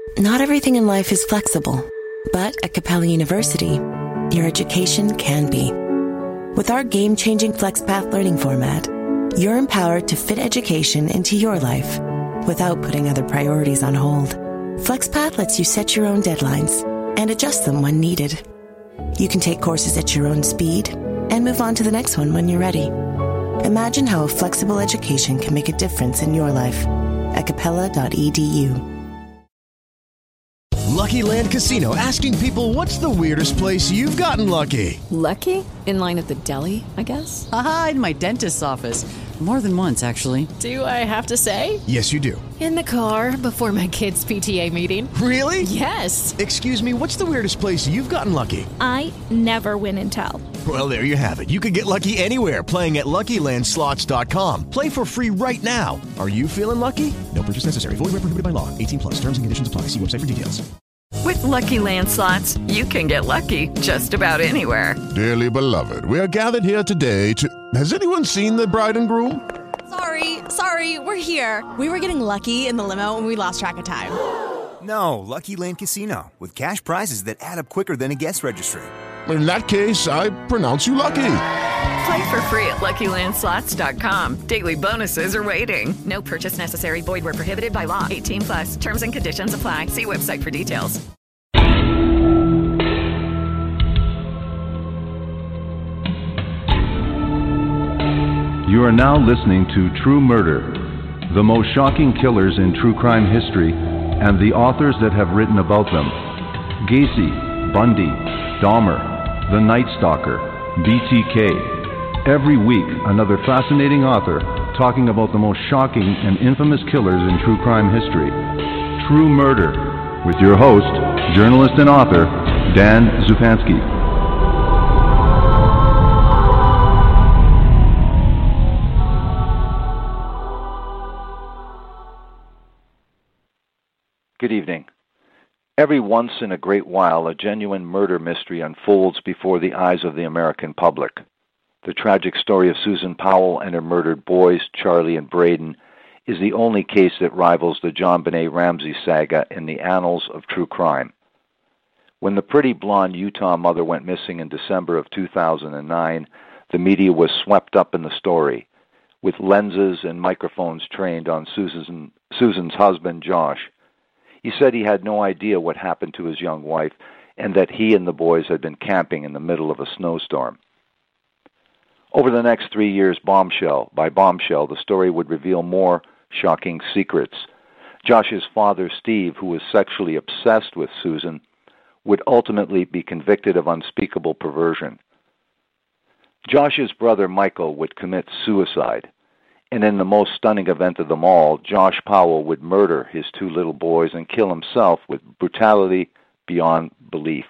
Not everything in life is flexible, but at Capella University, your education can be. With our game-changing FlexPath learning format, you're empowered to fit education into your life without putting other priorities on hold. FlexPath lets you set your own deadlines and adjust them when needed. You can take courses at your own speed and move on to the next one when you're ready. Imagine how a flexible education can make a difference in your life at capella.edu. Lucky Land Casino, asking people, what's the weirdest place you've gotten lucky? Lucky? In line at the deli, I guess? Aha, in my dentist's office. More than once, actually. Do I have to say? Yes, you do. In the car before my kids' PTA meeting. Really? Yes. Excuse me, what's the weirdest place you've gotten lucky? I never win and tell. Well, there you have it. You can get lucky anywhere, playing at LuckyLandSlots.com. Play for free right now. Are you feeling lucky? No purchase necessary. Void where prohibited by law. 18+. Terms and conditions apply. See website for details. With Lucky Land Slots, you can get lucky just about anywhere. Dearly beloved, we are gathered here today to... Has anyone seen the bride and groom? Sorry, we're here. We were getting lucky in the limo and we lost track of time. No, Lucky Land Casino, with cash prizes that add up quicker than a guest registry. In that case, I pronounce you lucky. Play for free at LuckyLandSlots.com. Daily bonuses are waiting. No purchase necessary. Void where prohibited by law. 18+. Terms and conditions apply. See website for details. You are now listening to True Murder, the most shocking killers in true crime history, and the authors that have written about them. Gacy, Bundy, Dahmer, The Night Stalker, BTK. Every week, another fascinating author talking about the most shocking and infamous killers in true crime history. True Murder, with your host, journalist and author, Dan Zupansky. Good evening. Every once in a great while, a genuine murder mystery unfolds before the eyes of the American public. The tragic story of Susan Powell and her murdered boys, Charlie and Braden, is the only case that rivals the JonBenet Ramsey saga in the annals of true crime. When the pretty blonde Utah mother went missing in December of 2009, the media was swept up in the story, with lenses and microphones trained on Susan's husband, Josh. He said he had no idea what happened to his young wife and that he and the boys had been camping in the middle of a snowstorm. Over the next 3 years, bombshell by bombshell, the story would reveal more shocking secrets. Josh's father, Steve, who was sexually obsessed with Susan, would ultimately be convicted of unspeakable perversion. Josh's brother, Michael, would commit suicide. And in the most stunning event of them all, Josh Powell would murder his two little boys and kill himself with brutality beyond belief.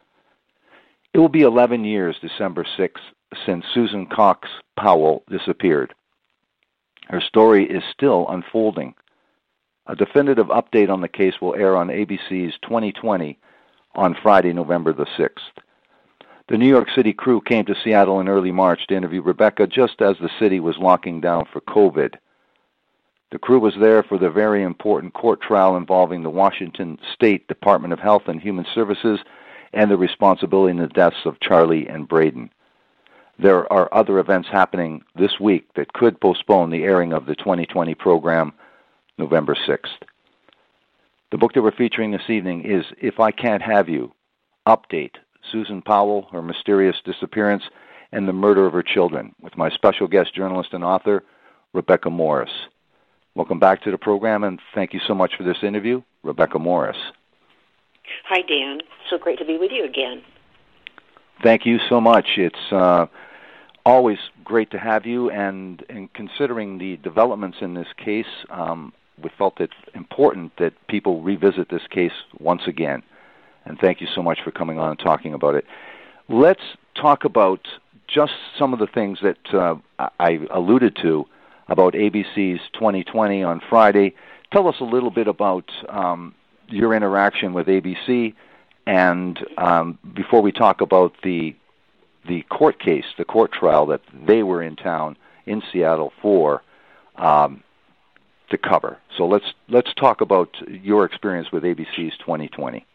It will be 11 years, December 6th, since Susan Cox Powell disappeared. Her story is still unfolding. A definitive update on the case will air on ABC's 2020 on Friday, November the 6th. The New York City crew came to Seattle in early March to interview Rebecca just as the city was locking down for COVID. The crew was there for the very important court trial involving the Washington State Department of Health and Human Services and the responsibility in the deaths of Charlie and Braden. There are other events happening this week that could postpone the airing of the 2020 program November 6th. The book that we're featuring this evening is If I Can't Have You, Update, Susan Powell, her mysterious disappearance, and the murder of her children, with my special guest journalist and author, Rebecca Morris. Welcome back to the program, and thank you so much for this interview, Rebecca Morris. Hi, Dan. So great to be with you again. Thank you so much. It's always great to have you, and in considering the developments in this case, we felt it important that people revisit this case once again. And thank you so much for coming on and talking about it. Let's talk about just some of the things that I alluded to about ABC's 2020 on Friday. Tell us a little bit about your interaction with ABC, and before we talk about the court case, the court trial that they were in town in Seattle for, tell to cover. So let's talk about your experience with ABC's 2020.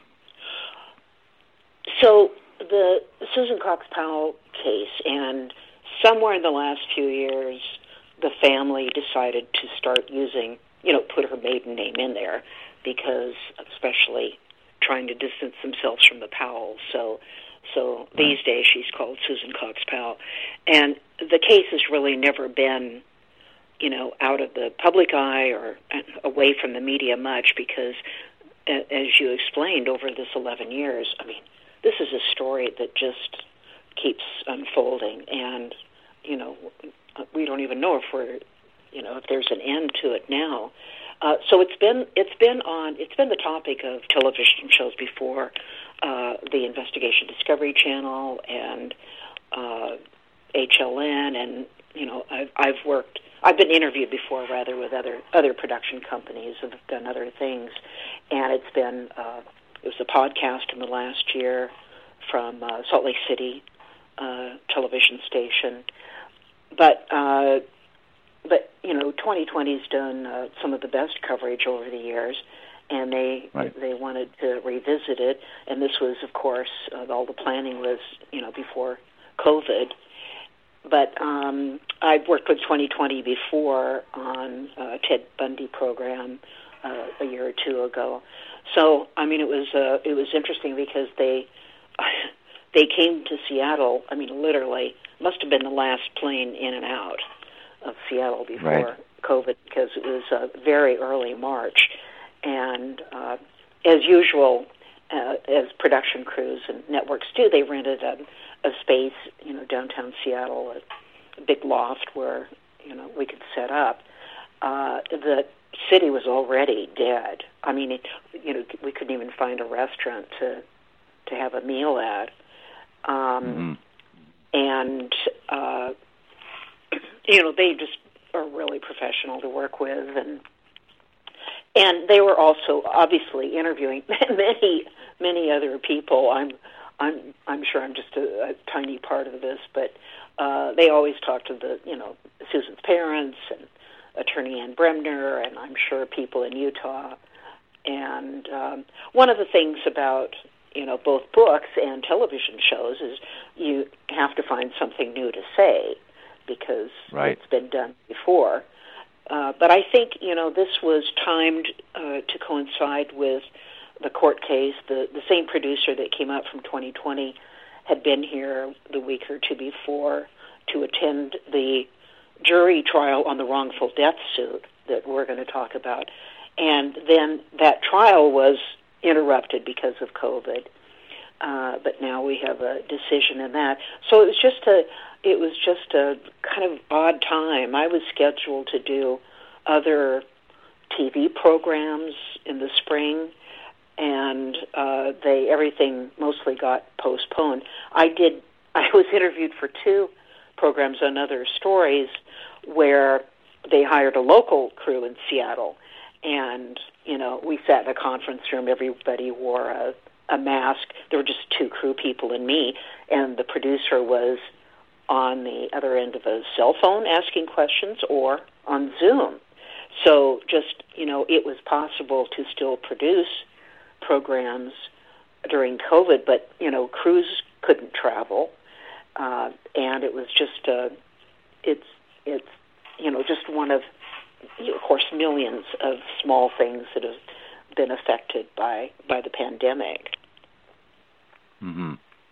So the Susan Cox Powell case, and somewhere in the last few years, the family decided to start using, put her maiden name in there, because especially trying to distance themselves from the Powells. So these days she's called Susan Cox Powell. And the case has really never been, out of the public eye or away from the media much, because, as you explained, over this 11 years, this is a story that just keeps unfolding, and, we don't even know if we're, if there's an end to it now. So it's been the topic of television shows before, the Investigation Discovery Channel and HLN, and I've been interviewed before, rather, with other production companies that have done other things, and it was a podcast in the last year from Salt Lake City television station, but 2020's done some of the best coverage over the years, and they wanted to revisit it, and this was, of course, all the planning was, before COVID. But I've worked with 2020 before on a Ted Bundy program a year or two ago. So it was interesting because they came to Seattle. Literally, must have been the last plane in and out of Seattle before COVID, because it was very early March, and as usual, as production crews and networks do, they rented a space, downtown Seattle, a big loft where, we could set up. The city was already dead. We couldn't even find a restaurant to have a meal at. And, they just are really professional to work with, and they were also obviously interviewing many other people. I'm sure I'm just a tiny part of this, but they always talk to Susan's parents and Attorney Ann Bremner, and I'm sure people in Utah. And one of the things about both books and television shows is you have to find something new to say, because it's been done before. But I think, this was timed to coincide with the court case. The same producer that came out from 2020 had been here the week or two before to attend the jury trial on the wrongful death suit that we're going to talk about. And then that trial was interrupted because of COVID. But now we have a decision in that. So it was just a kind of odd time. I was scheduled to do other TV programs in the spring, and everything mostly got postponed. I was interviewed for 2 programs on other stories where they hired a local crew in Seattle, and we sat in a conference room. Everybody wore a mask. There were just 2 crew people and me, and the producer was on the other end of a cell phone asking questions or on Zoom. So just, it was possible to still produce programs during COVID, but, crews couldn't travel. And it was just, it's just one of course, millions of small things that have been affected by the pandemic. Mm-hmm.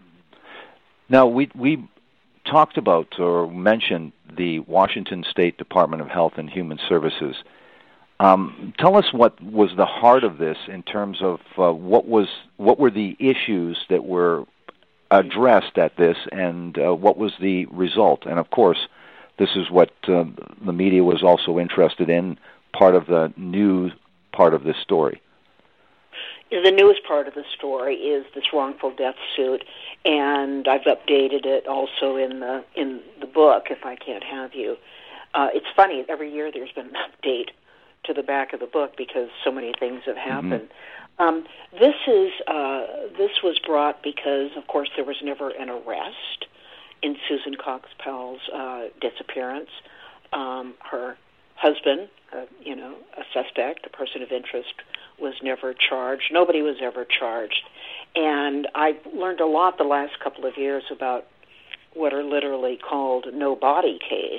Now, we talked about or mentioned the Washington State Department of Health and Human Services. Tell us what was the heart of this in terms of what were the issues that were addressed at this, and what was the result? And of course, this is what the media was also interested in, part of the news part of this story. The newest part of the story is this wrongful death suit, and I've updated it also in the book, If I Can't Have You. It's funny, every year there's been an update to the back of the book because so many things have happened. Mm-hmm. This was brought because, of course, there was never an arrest in Susan Cox Powell's disappearance. Her husband, a suspect, a person of interest, was never charged. Nobody was ever charged. And I've learned a lot the last couple of years about what are literally called no-body cases.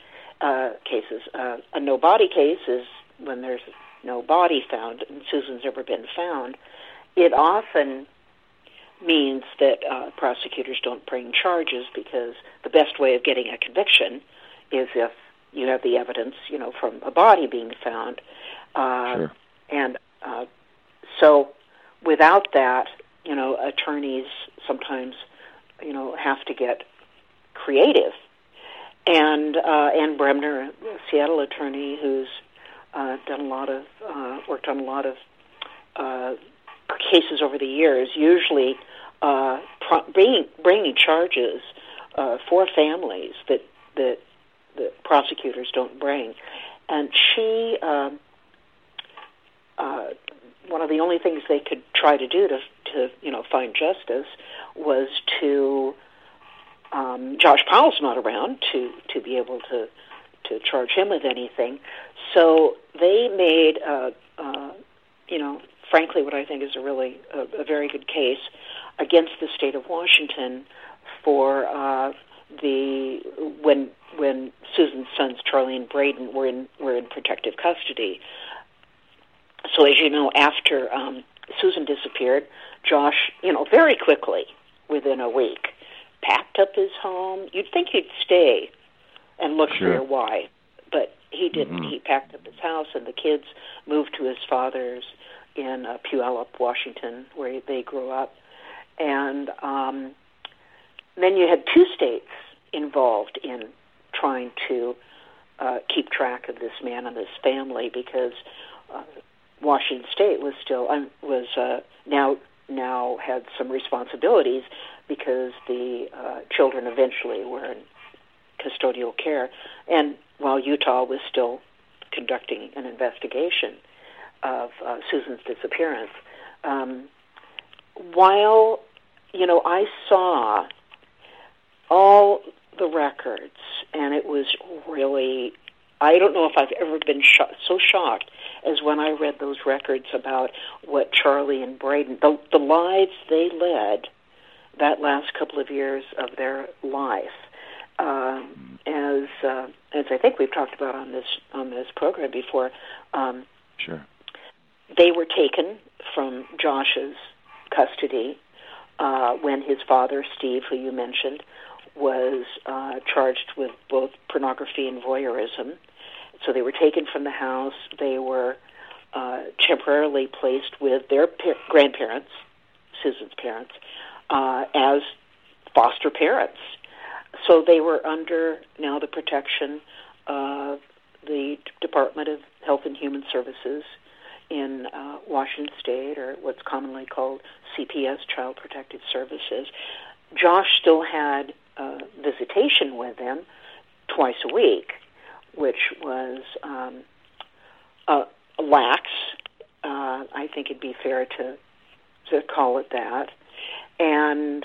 A no-body case is when there's no body found and Susan's never been found. It often means that prosecutors don't bring charges because the best way of getting a conviction is if you have the evidence, from a body being found. Sure. And so without that, attorneys sometimes, have to get creative. And Bremner, a Seattle attorney who's worked on a lot of cases over the years, usually bringing charges for families that prosecutors don't bring. And she, one of the only things they could try to do to find justice was to, Josh Powell's not around to be able to charge him with anything. So they made, frankly, what I think is a very good case against the state of Washington for when Susan's sons Charlie and Braden were in protective custody. So as you know, after Susan disappeared, Josh, very quickly, within a week, packed up his home. You'd think he'd stay and look for your wife, but he didn't. Mm-hmm. He packed up his house, and the kids moved to his father's in Puyallup, Washington, where they grew up. And then you had two states involved in trying to keep track of this man and this family, because Washington State was still now had some responsibilities because the children eventually were in custodial care, and while Utah was still conducting an investigation of Susan's disappearance. While, I saw all the records, and it was really, I don't know if I've ever been so shocked as when I read those records about what Charlie and Braden, the lives they led that last couple of years of their life. As I think we've talked about on this program before, sure, they were taken from Josh's custody when his father, Steve, who you mentioned, was charged with both pornography and voyeurism. So they were taken from the house. They were temporarily placed with their grandparents, Susan's parents, as foster parents. So they were under now the protection of the Department of Health and Human Services in Washington State, or what's commonly called CPS, Child Protective Services. Josh still had visitation with them twice a week, which was lax. I think it'd be fair to call it that. And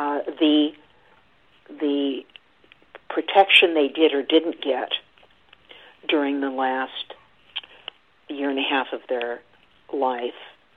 the protection they did or didn't get during the last year and a half of their life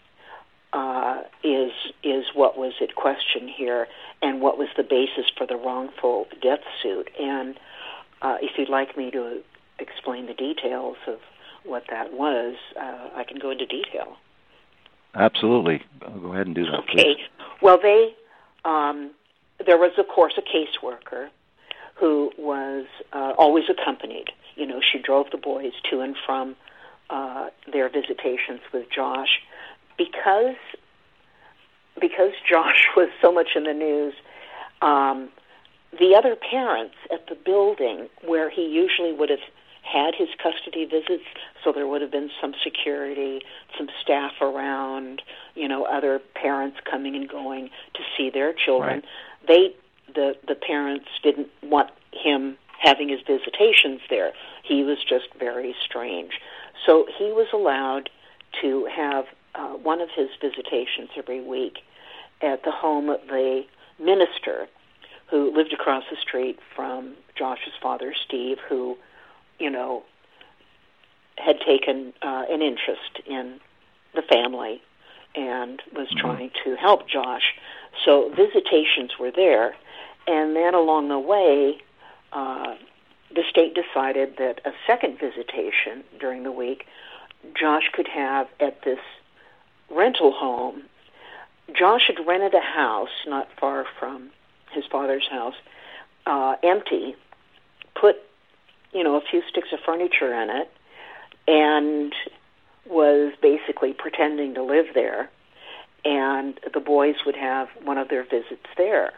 is what was at question here, and what was the basis for the wrongful death suit. And if you'd like me to explain the details of what that was, I can go into detail. Absolutely. I'll go ahead and do that. Okay. Please. Well, there was, of course, a caseworker who was always accompanied. She drove the boys to and from their visitations with Josh. Because Josh was so much in the news, the other parents at the building where he usually would have had his custody visits, so there would have been some security, some staff around, other parents coming and going to see their children. Right. The parents didn't want him having his visitations there. He was just very strange. So he was allowed to have one of his visitations every week at the home of the minister who lived across the street from Josh's father, Steve, who, had taken an interest in the family and was trying to help Josh. So visitations were there. And then along the way, the state decided that a second visitation during the week Josh could have at this rental home. Josh had rented a house not far from his father's house, empty, put, a few sticks of furniture in it, and was basically pretending to live there. And the boys would have one of their visits there.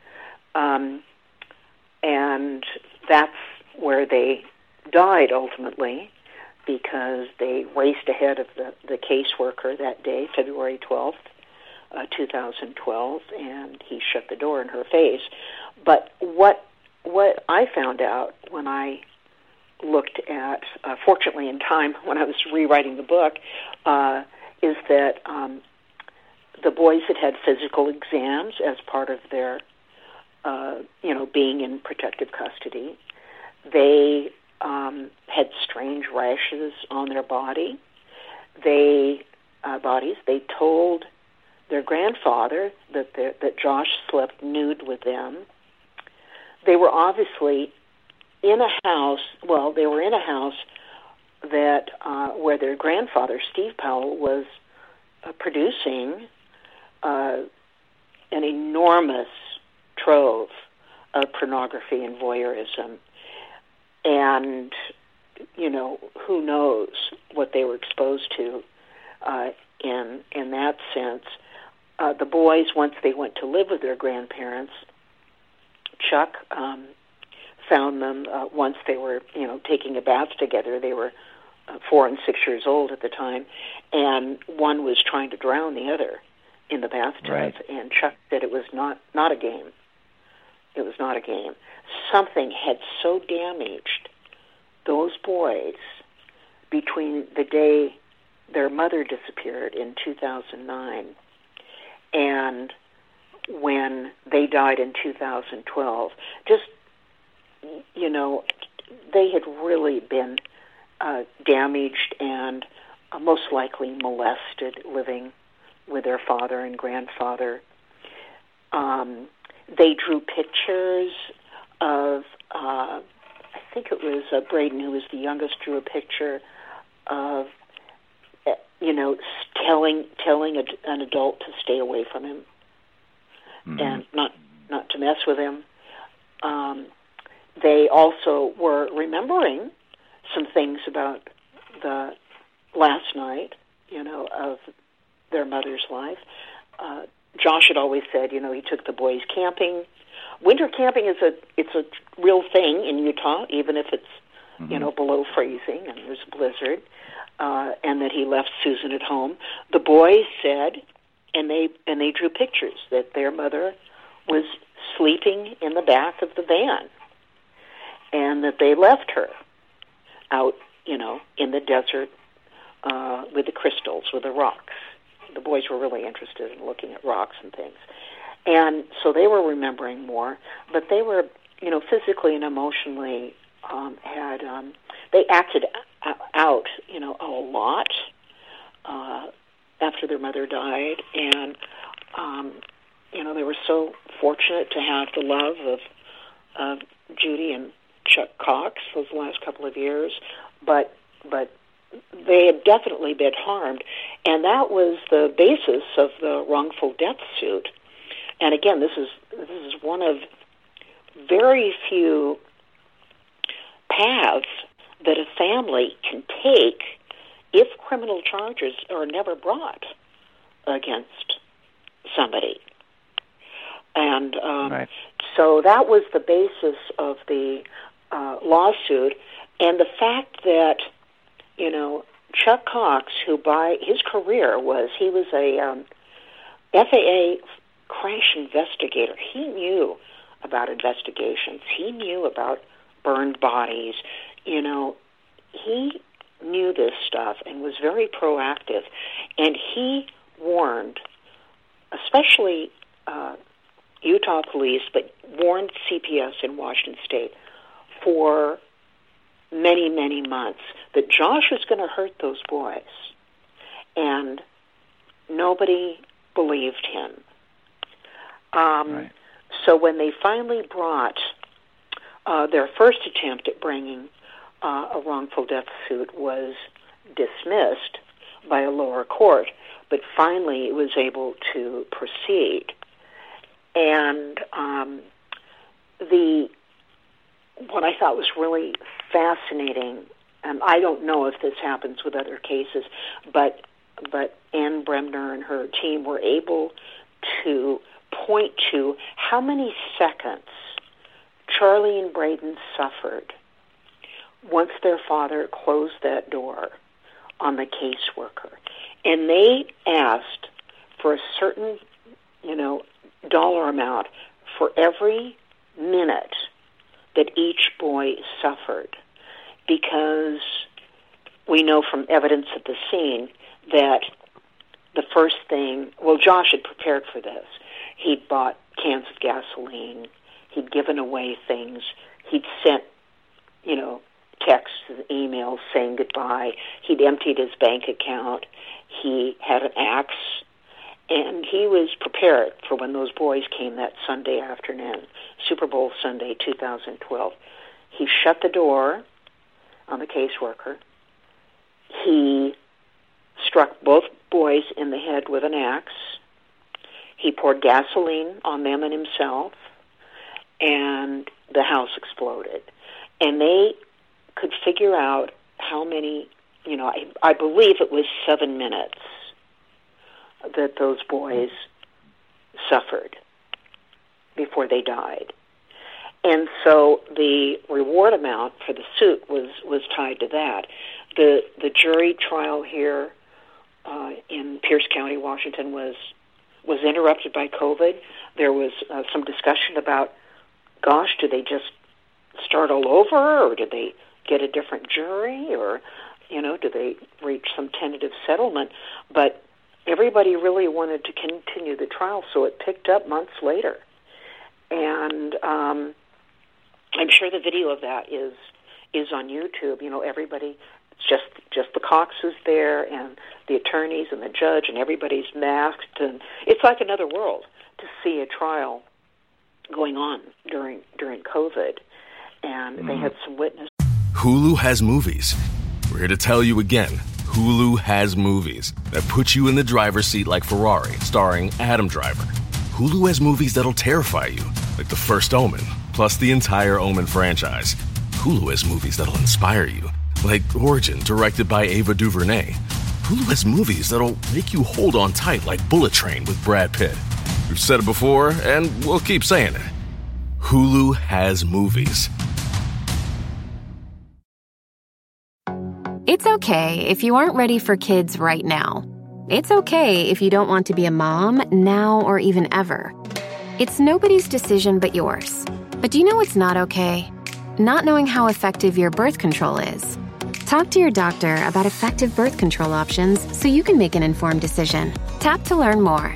And that's where they died ultimately, because they raced ahead of the caseworker that day, February 12th, 2012, and he shut the door in her face. But what I found out when I looked at, fortunately in time when I was rewriting the book, is that the boys had physical exams as part of their, being in protective custody. They had strange rashes on their bodies. They told their grandfather that Josh slept nude with them. They were obviously in a house. Well, they were in a house that where their grandfather, Steve Powell, was producing an enormous trove of pornography and voyeurism. And, who knows what they were exposed to in that sense. The boys, once they went to live with their grandparents, Chuck found them once they were, taking a bath together. They were 4 and 6 years old at the time, and one was trying to drown the other in the bathtub. Right. And Chuck said it was not a game. It was not a game. Something had so damaged those boys between the day their mother disappeared in 2009 and when they died in 2012. Just, they had really been damaged and most likely molested living with their father and grandfather. They drew pictures of, I think it was Braden, who was the youngest, drew a picture of, telling an adult to stay away from him and not to mess with him. They also were remembering some things about the last night, of their mother's life. Josh had always said, he took the boys camping. Winter camping it's a real thing in Utah, even if it's below freezing and there's a blizzard, and that he left Susan at home. The boys said, and they drew pictures, that their mother was sleeping in the back of the van, and that they left her out, in the desert with the crystals, with the rocks. The boys were really interested in looking at rocks and things. And so they were remembering more, but they were, physically and emotionally they acted out, a lot after their mother died. And, they were so fortunate to have the love of Judy and Chuck Cox those last couple of years, but they had definitely been harmed, and that was the basis of the wrongful death suit. And again, this is one of very few paths that a family can take if criminal charges are never brought against somebody. And so that was the basis of the lawsuit, and the fact that Chuck Cox, who by his career he was a FAA crash investigator. He knew about investigations. He knew about burned bodies. He knew this stuff and was very proactive. And he warned, especially Utah police, but warned CPS in Washington State for many, many months that Josh was going to hurt those boys. And nobody believed him. Right. So when they finally brought their first attempt at bringing a wrongful death suit was dismissed by a lower court, but finally it was able to proceed. And what I thought was really fascinating, and I don't know if this happens with other cases, but Ann Bremner and her team were able to point to how many seconds Charlie and Braden suffered once their father closed that door on the caseworker. And they asked for a certain, dollar amount for every minute that each boy suffered, because we know from evidence at the scene that the first thing, Josh had prepared for this. He'd bought cans of gasoline. He'd given away things. He'd sent, texts and emails saying goodbye. He'd emptied his bank account. He had an axe. And he was prepared for when those boys came that Sunday afternoon, Super Bowl Sunday 2012. He shut the door on the caseworker. He struck both boys in the head with an axe. He poured gasoline on them and himself, and the house exploded. And they could figure out how many, I believe it was 7 minutes that those boys suffered before they died. And so the reward amount for the suit was tied to that. The jury trial here in Pierce County, Washington, was interrupted by COVID. There was some discussion about, do they just start all over, or did they get a different jury, or, do they reach some tentative settlement? But everybody really wanted to continue the trial, so it picked up months later. And I'm sure the video of that is on YouTube. Everybody, it's just the Coxes there, and the attorneys and the judge, and everybody's masked, and it's like another world to see a trial going on during COVID. And they had some witnesses. Hulu has movies. We're here to tell you again. Hulu has movies that put you in the driver's seat like Ferrari, starring Adam Driver. Hulu has movies that'll terrify you, like The First Omen, plus the entire Omen franchise. Hulu has movies that'll inspire you, like Origin, directed by Ava DuVernay. Hulu has movies that'll make you hold on tight, like Bullet Train with Brad Pitt. We've said it before, and we'll keep saying it. Hulu has movies. It's okay if you aren't ready for kids right now. It's okay if you don't want to be a mom now or even ever. It's nobody's decision but yours. But do you know what's not okay? Not knowing how effective your birth control is. Talk to your doctor about effective birth control options so you can make an informed decision. Tap to learn more.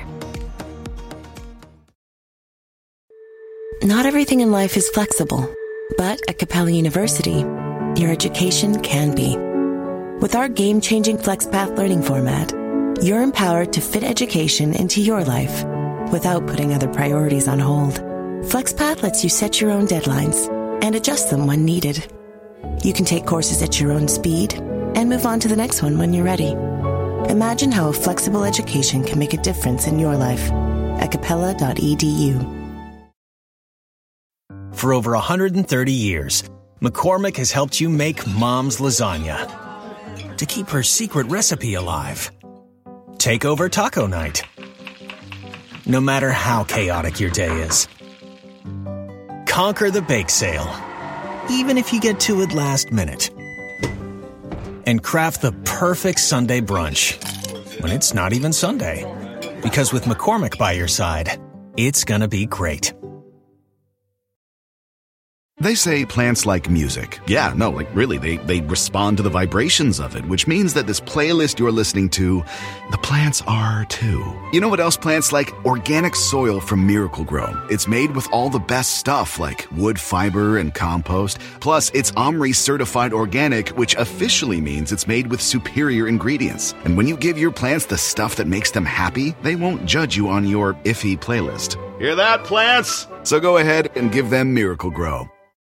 Not everything in life is flexible, but at Capella University, your education can be. With our game-changing FlexPath learning format, you're empowered to fit education into your life without putting other priorities on hold. FlexPath lets you set your own deadlines and adjust them when needed. You can take courses at your own speed and move on to the next one when you're ready. Imagine how a flexible education can make a difference in your life at capella.edu. For over 130 years, McCormick has helped you make Mom's lasagna to keep her secret recipe alive. Take over taco night, no matter how chaotic your day is. Conquer the bake sale, even if you get to it last minute. And craft the perfect Sunday brunch when it's not even Sunday. Because with McCormick by your side, it's gonna be great. They say plants like music. Yeah, no, like really, they respond to the vibrations of it, which means that this playlist you're listening to, the plants are too. You know what else plants like? Organic soil from Miracle-Gro. It's made with all the best stuff like wood fiber and compost. Plus, it's OMRI certified organic, which officially means it's made with superior ingredients. And when you give your plants the stuff that makes them happy, they won't judge you on your iffy playlist. Hear that, plants? So go ahead and give them Miracle-Gro.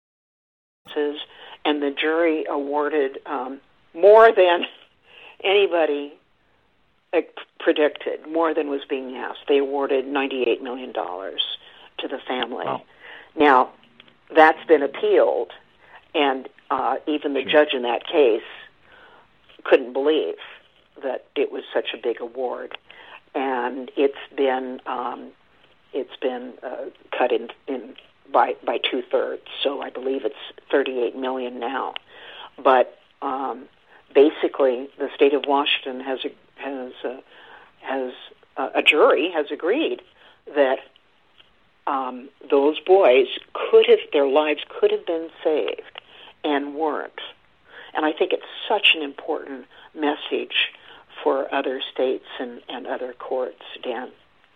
And the jury awarded more than anybody predicted, more than was being asked. They awarded $98 million to the family. Wow. Now, that's been appealed, and even the judge in that case couldn't believe that it was such a big award. And it's been cut in by 2/3, so I believe it's $38 million now. But basically, the state of Washington a jury has agreed that those boys their lives could have been saved and weren't. And I think it's such an important message for other states and other courts, Dan.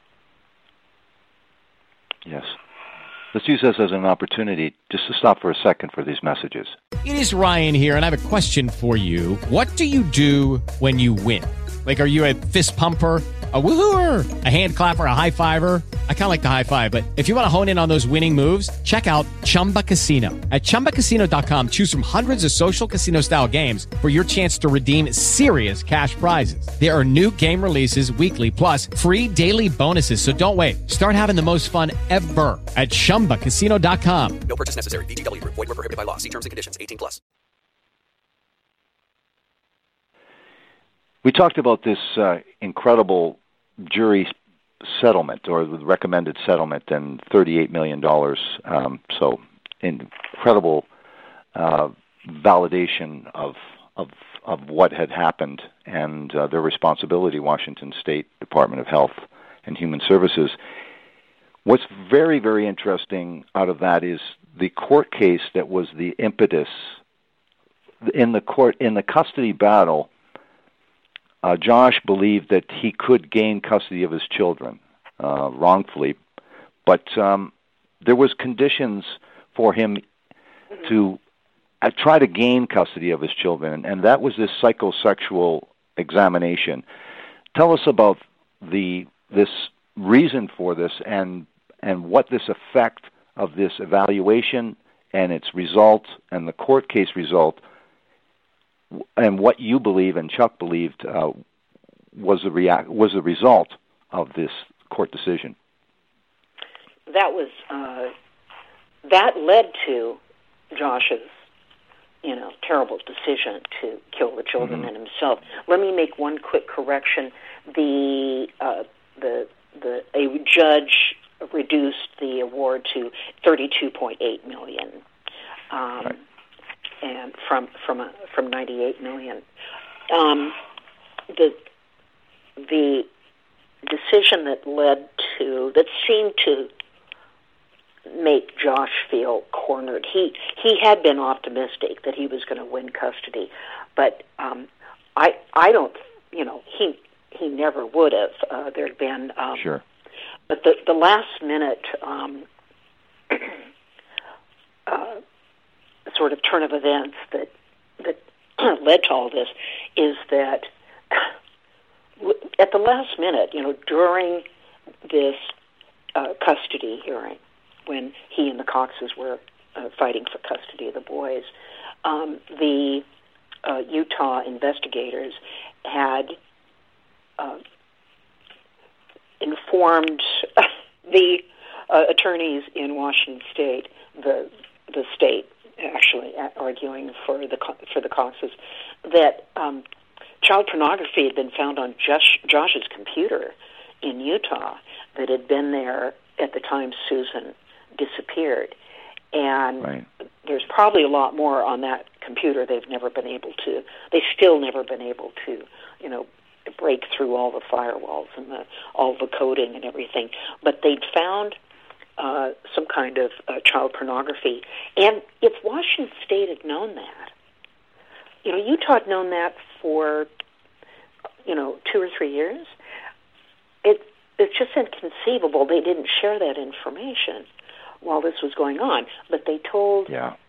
Yes. Let's use this as an opportunity just to stop for a second for these messages. It is Ryan here, and I have a question for you. What do you do when you win? Like, are you a fist pumper, a woo-hooer, a hand clapper, a high-fiver? I kind of like the high-five, but if you want to hone in on those winning moves, check out Chumba Casino. At ChumbaCasino.com, choose from hundreds of social casino-style games for your chance to redeem serious cash prizes. There are new game releases weekly, plus free daily bonuses, so don't wait. Start having the most fun ever at ChumbaCasino.com. No purchase necessary. VGW Group. Void where prohibited by law. See terms and conditions. 18+. We talked about this incredible jury settlement, or the recommended settlement, and $38 million. So incredible validation of what had happened and their responsibility, Washington State Department of Health and Human Services. What's very, very interesting out of that is the court case that was the impetus in the custody battle. Josh believed that he could gain custody of his children wrongfully, but there was conditions for him to try to gain custody of his children, and that was this psychosexual examination. Tell us about this reason for this and what this effect of this evaluation and its result and the court case result, and what you believe and Chuck believed was the result of this court decision. That led to Josh's, terrible decision to kill the children and himself. Let me make one quick correction. A judge reduced the award to $32.8 million. Right. And from $98 million, the decision that seemed to make Josh feel cornered. He had been optimistic that he was going to win custody, but I don't. He never would have. There'd been sure. But the last minute. Sort of turn of events that led to all this is that at the last minute, during this custody hearing, when he and the Coxes were fighting for custody of the boys, the Utah investigators had informed the attorneys in Washington State, the state actually arguing for the Coxes, that child pornography had been found on Josh's computer in Utah that had been there at the time Susan disappeared. And right. There's probably a lot more on that computer they've still never been able to, break through all the firewalls and all the coding and everything. But they'd found some kind of child pornography. And if Washington State had known that, Utah had known that for, 2 or 3 years, it's just inconceivable they didn't share that information while this was going on. But they told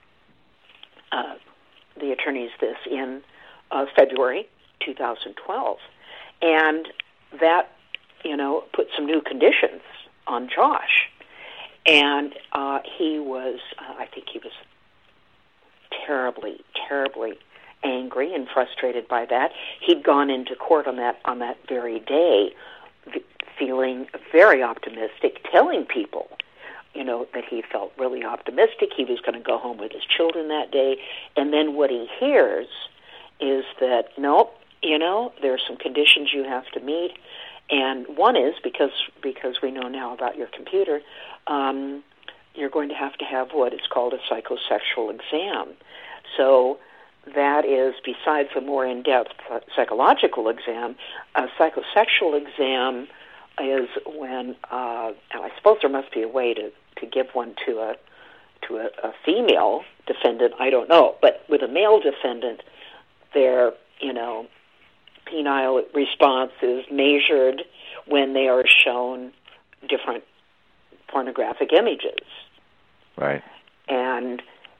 the attorneys this in February 2012. And that, put some new conditions on Josh. And he was, I think he was terribly, terribly angry and frustrated by that. He'd gone into court on that very day, feeling very optimistic, telling people, that he felt really optimistic. He was going to go home with his children that day. And then what he hears is that, nope, there are some conditions you have to meet. And one is, because we know now about your computer, you're going to have what is called a psychosexual exam. So that is, besides a more in-depth psychological exam, a psychosexual exam is when, and I suppose there must be a way to give one to a female defendant, I don't know, but with a male defendant, their, penile response is measured when they are shown different pornographic images. Right. And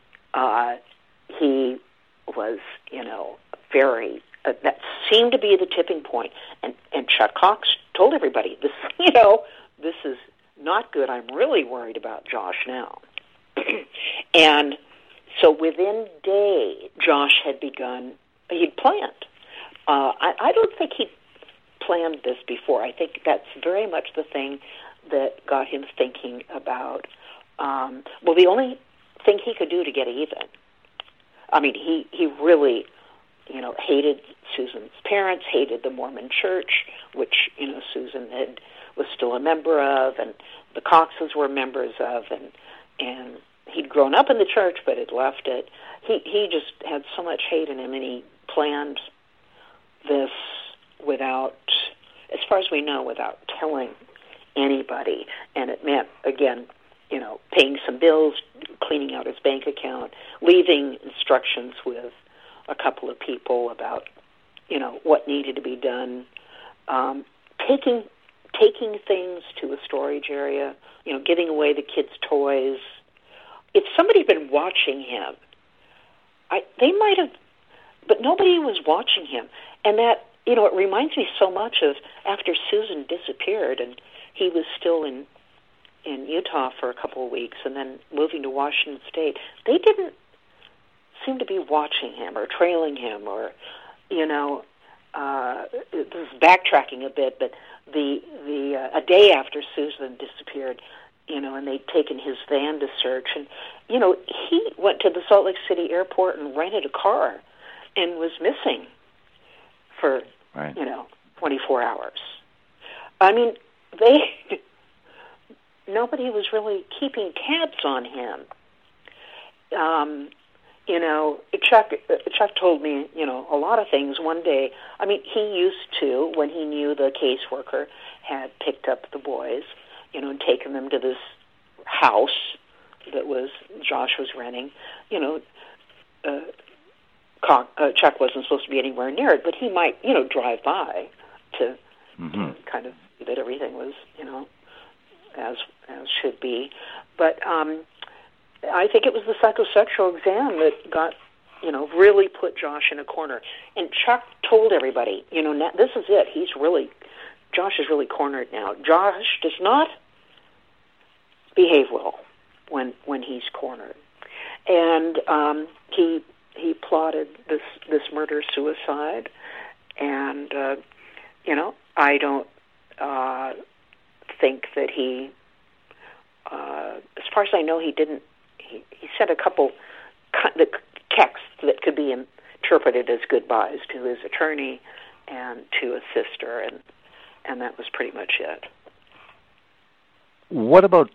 he was, very, that seemed to be the tipping point. And Chuck Cox told everybody, this is not good. I'm really worried about Josh now. And so within days, Josh had begun, he'd planned. I don't think he planned this before. I think that's very much the thing that got him thinking about, the only thing he could do to get even. I mean, he really, hated Susan's parents, hated the Mormon Church, which, Susan was still a member of, and the Coxes were members of, and he'd grown up in the church but had left it. He just had so much hate in him, and he planned this without, as far as we know, without telling anybody. And it meant, again, paying some bills, cleaning out his bank account, leaving instructions with a couple of people about, what needed to be done, taking things to a storage area, giving away the kids' toys. If somebody had been watching him, they might have, but nobody was watching him. And that, it reminds me so much of after Susan disappeared and he was still in Utah for a couple of weeks and then moving to Washington State. They didn't seem to be watching him or trailing him or, this is backtracking a bit, but a day after Susan disappeared, and they'd taken his van to search, and, he went to the Salt Lake City airport and rented a car and was missing for, 24 hours. I mean, nobody was really keeping tabs on him. Chuck told me, a lot of things one day. I mean, he used to, when he knew the caseworker had picked up the boys, and taken them to this house that Josh was renting, Chuck wasn't supposed to be anywhere near it, but he might, drive by to kind of see that everything was, as should be. But I think it was the psychosexual exam that got, really put Josh in a corner. And Chuck told everybody, now, this is it. Josh is really cornered now. Josh does not behave well when he's cornered. And he plotted this murder-suicide. And, I don't think that he, as far as I know, he didn't. He sent a couple texts that could be interpreted as goodbyes to his attorney and to a sister, and that was pretty much it. What about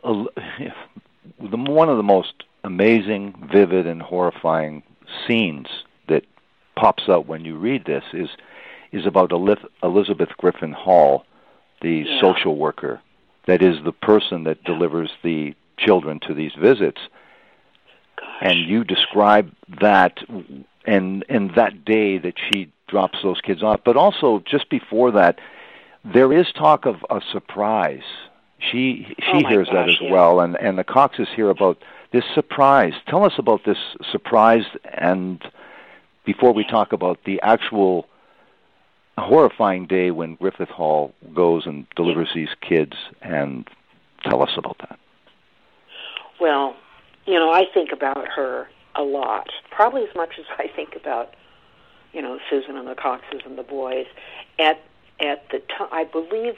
one of the most amazing, vivid, and horrifying scenes that pops out when you read this is about Elizabeth Griffin Hall, the social worker that is the person that delivers the children to these visits. Gosh. And you describe that and that day that she drops those kids off. But also, just before that, there is talk of a surprise. She hears that as well, and the Coxes hear about this surprise. Tell us about this surprise, and before we talk about the actual horrifying day when Griffith Hall goes and delivers these kids, and tell us about that. Well, you know, I think about her a lot, probably as much as I think about, you know, Susan and the Coxes and the boys. At the time, I believe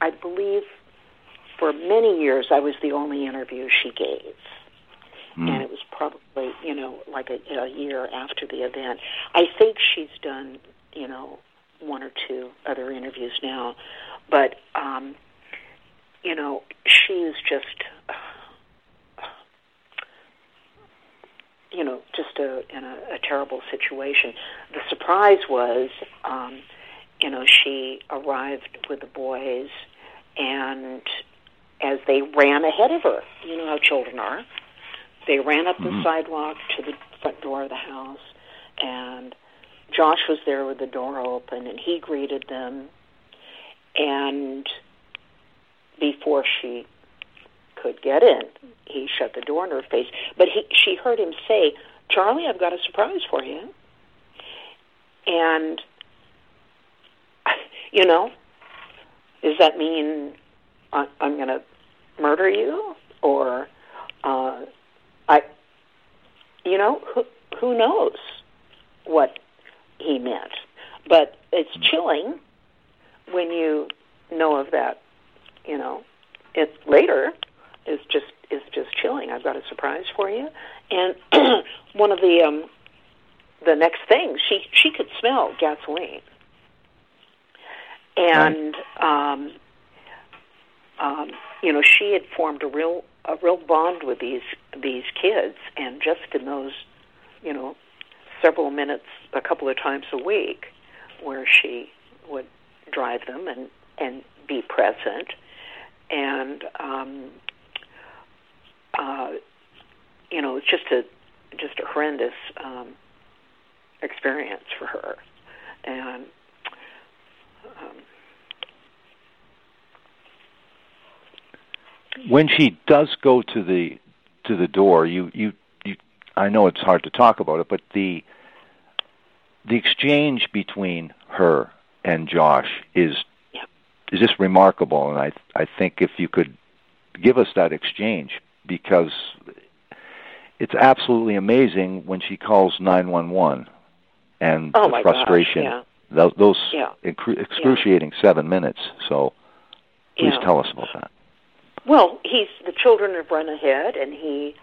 for many years I was the only interview she gave. And it was probably, you know, like a year after the event. I think she's done, you know, one or two other interviews now. But, you know, she is just, you know, just in a terrible situation. The surprise was, you know, she arrived with the boys, and as they ran ahead of her, you know how children are, they ran up the sidewalk to the front door of the house, and Josh was there with the door open, and he greeted them, and before she could get in, he shut the door in her face. But she heard him say, "Charlie, I've got a surprise for you." And, you know, does that mean I'm going to murder you? Or, you know, who knows what he meant? But it's chilling when you know of that, you know. It later is just chilling. I've got a surprise for you. And one of the next things, she could smell gasoline. And you know, she had formed a real bond with these kids, and just in those, you know, several minutes, a couple of times a week, where she would drive them and be present, and you know, it's just a horrendous experience for her, and when she does go to the door, you I know it's hard to talk about it, but the exchange between her and Josh is just remarkable, and I think if you could give us that exchange, because it's absolutely amazing when she calls 911 and the frustration, those excruciating 7 minutes. So please tell us about that. Well, the children have run ahead, and he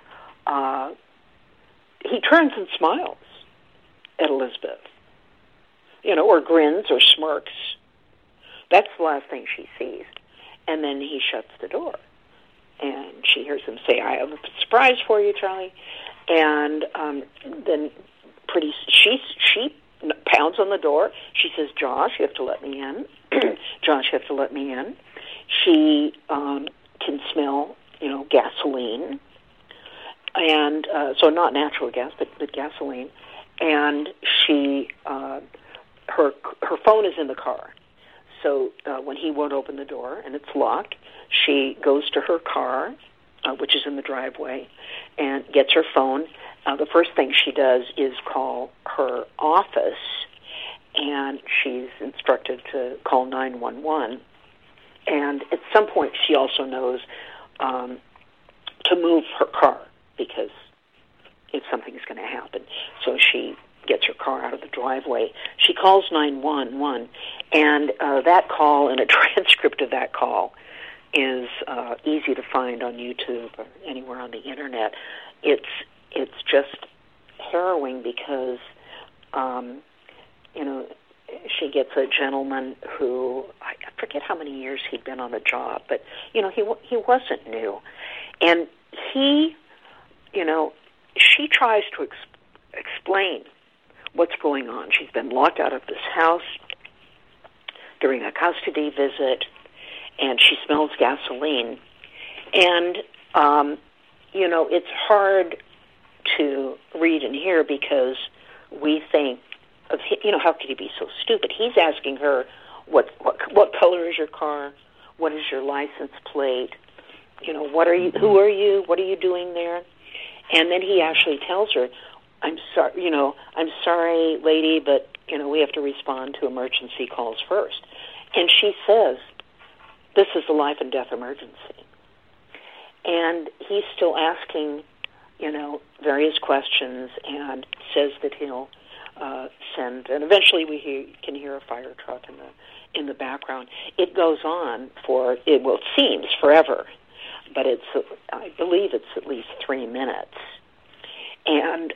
turns and smiles at Elizabeth, you know, or grins or smirks. That's the last thing she sees. And then he shuts the door, and she hears him say, "I have a surprise for you, Charlie." And then she pounds on the door. She says, "Josh, you have to let me in." "Josh, you have to let me in." She can smell, you know, gasoline, and so not natural gas, but gasoline. And she, her phone is in the car. So when he won't open the door and it's locked, she goes to her car, which is in the driveway, and gets her phone. The first thing she does is call her office, and she's instructed to call 911. And at some point, she also knows to move her car, because if something's going to happen. So she gets her car out of the driveway. She calls 911, and that call and a transcript of that call is easy to find on YouTube or anywhere on the internet. It's just harrowing because, you know, she gets a gentleman who, I forget how many years he'd been on the job, but, you know, he wasn't new. And he, you know, she tries to explain what's going on. She's been locked out of this house during a custody visit, and and she smells gasoline. And, it's hard to read and hear because we think of, how could he be so stupid? He's asking her, what color is your car? What is your license plate? What are you? Who are you? What are you doing there? And then he actually tells her, I'm sorry, lady, but, we have to respond to emergency calls first. And she says, this is a life and death emergency. And he's still asking, various questions and says that he'll send, and eventually we can hear a fire truck in the background. It goes on it seems forever, but I believe it's at least 3 minutes. And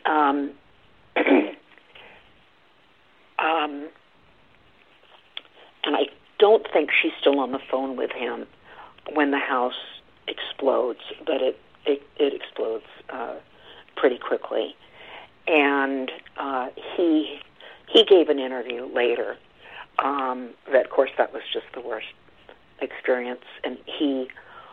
and I don't think she's still on the phone with him when the house explodes, but it explodes pretty quickly. And he gave an interview later that, of course, that was just the worst experience, and he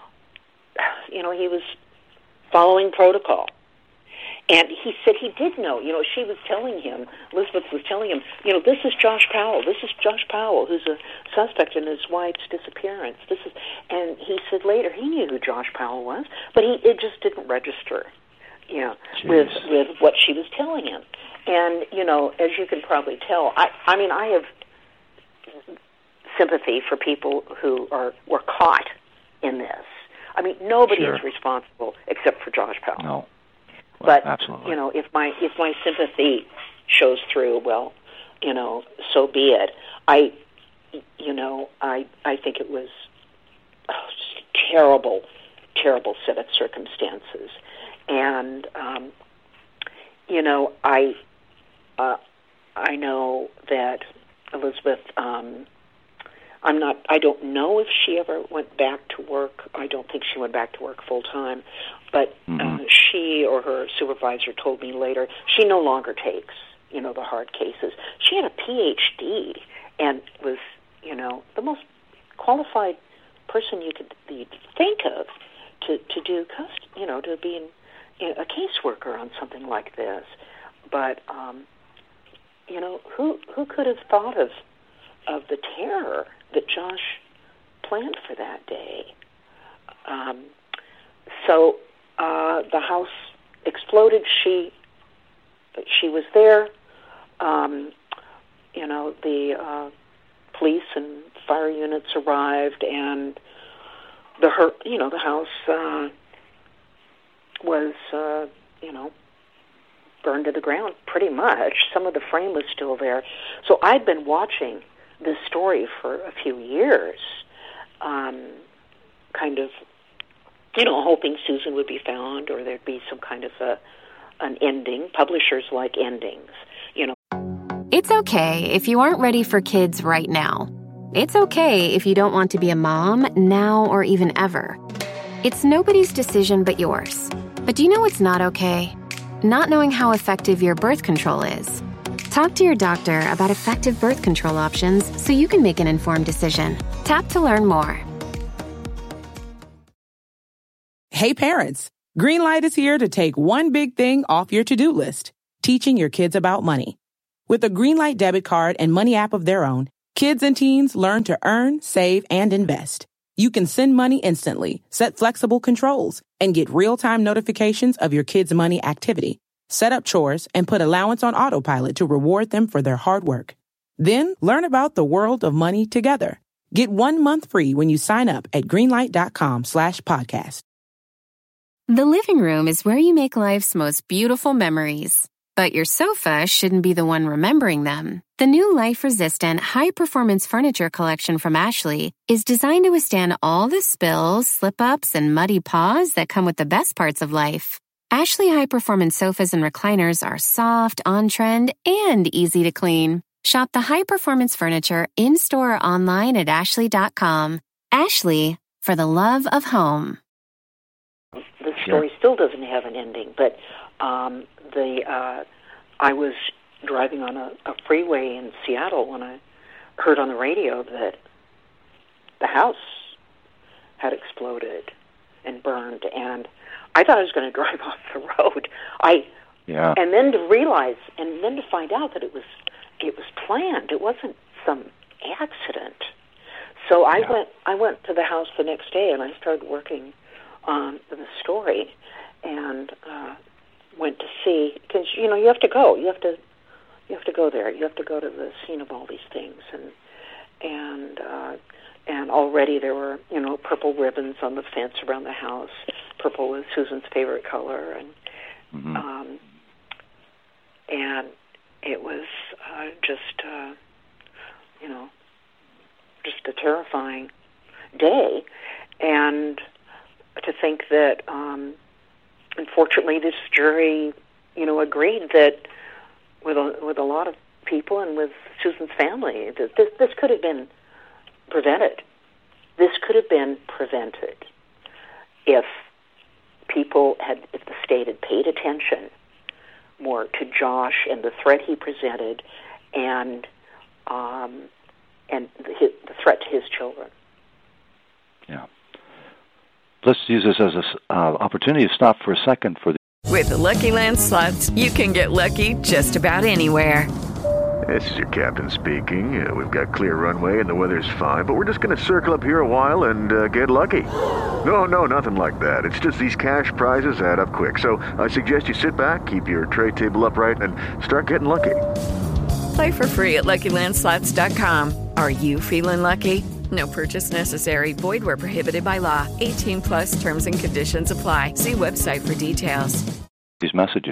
was following protocol. And he said he did know, she was telling him, Elizabeth was telling him, this is Josh Powell. This is Josh Powell, who's a suspect in his wife's disappearance. And he said later he knew who Josh Powell was, but it just didn't register, with what she was telling him. And, as you can probably tell, I have sympathy for people who were caught in this. Nobody is responsible except for Josh Powell. No. But absolutely. If my sympathy shows through, well, so be it. I think it was just a terrible set of circumstances, and I know that Elizabeth. I don't know if she ever went back to work. I don't think she went back to work full time, but she or her supervisor told me later she no longer takes, the hard cases. She had a PhD and was, the most qualified person you could think of to do to be a caseworker on something like this. But who could have thought of the terror that Josh planned for that day? So the house exploded. She was there. The police and fire units arrived, and the house was burned to the ground pretty much. Some of the frame was still there. So I'd been watching this story for a few years, kind of, hoping Susan would be found or there'd be some kind of an ending. Publishers like endings, It's okay if you aren't ready for kids right now. It's okay if you don't want to be a mom now or even ever. It's nobody's decision but yours. But do you know what's not okay? Not knowing how effective your birth control is. Talk to your doctor about effective birth control options so you can make an informed decision. Tap to learn more. Hey parents, Greenlight is here to take one big thing off your to-do list, teaching your kids about money. With a Greenlight debit card and money app of their own, kids and teens learn to earn, save, and invest. You can send money instantly, set flexible controls, and get real-time notifications of your kids' money activity. Set up chores and put allowance on autopilot to reward them for their hard work. Then learn about the world of money together. Get 1 month free when you sign up at greenlight.com/podcast. The living room is where you make life's most beautiful memories. But your sofa shouldn't be the one remembering them. The new life-resistant, high-performance furniture collection from Ashley is designed to withstand all the spills, slip-ups, and muddy paws that come with the best parts of life. Ashley high-performance sofas and recliners are soft, on-trend, and easy to clean. Shop the high-performance furniture in-store or online at ashley.com. Ashley, for the love of home. The story still doesn't have an ending, but I was driving on a freeway in Seattle when I heard on the radio that the house had exploded and burned, and I thought I was going to drive off the road. And then to realize, and then to find out that it was planned. It wasn't some accident. So I went to the house the next day, and I started working on the story, and went to see, because you have to go. You have to go there. You have to go to the scene of all these things, and already there were purple ribbons on the fence around the house. Purple was Susan's favorite color, and and it was just a terrifying day, and to think that unfortunately this jury agreed that with a lot of people and with Susan's family that this could have been prevented. This could have been prevented if the state had paid attention more to Josh and the threat he presented, and the threat to his children. Yeah. Let's use this as an opportunity to stop for a second for the. With the Lucky Land Slots, you can get lucky just about anywhere. This is your captain speaking. We've got clear runway and the weather's fine, but we're just going to circle up here a while and get lucky. No, nothing like that. It's just these cash prizes add up quick. So I suggest you sit back, keep your tray table upright, and start getting lucky. Play for free at LuckyLandSlots.com. Are you feeling lucky? No purchase necessary. Void where prohibited by law. 18+ terms and conditions apply. See website for details. These messages.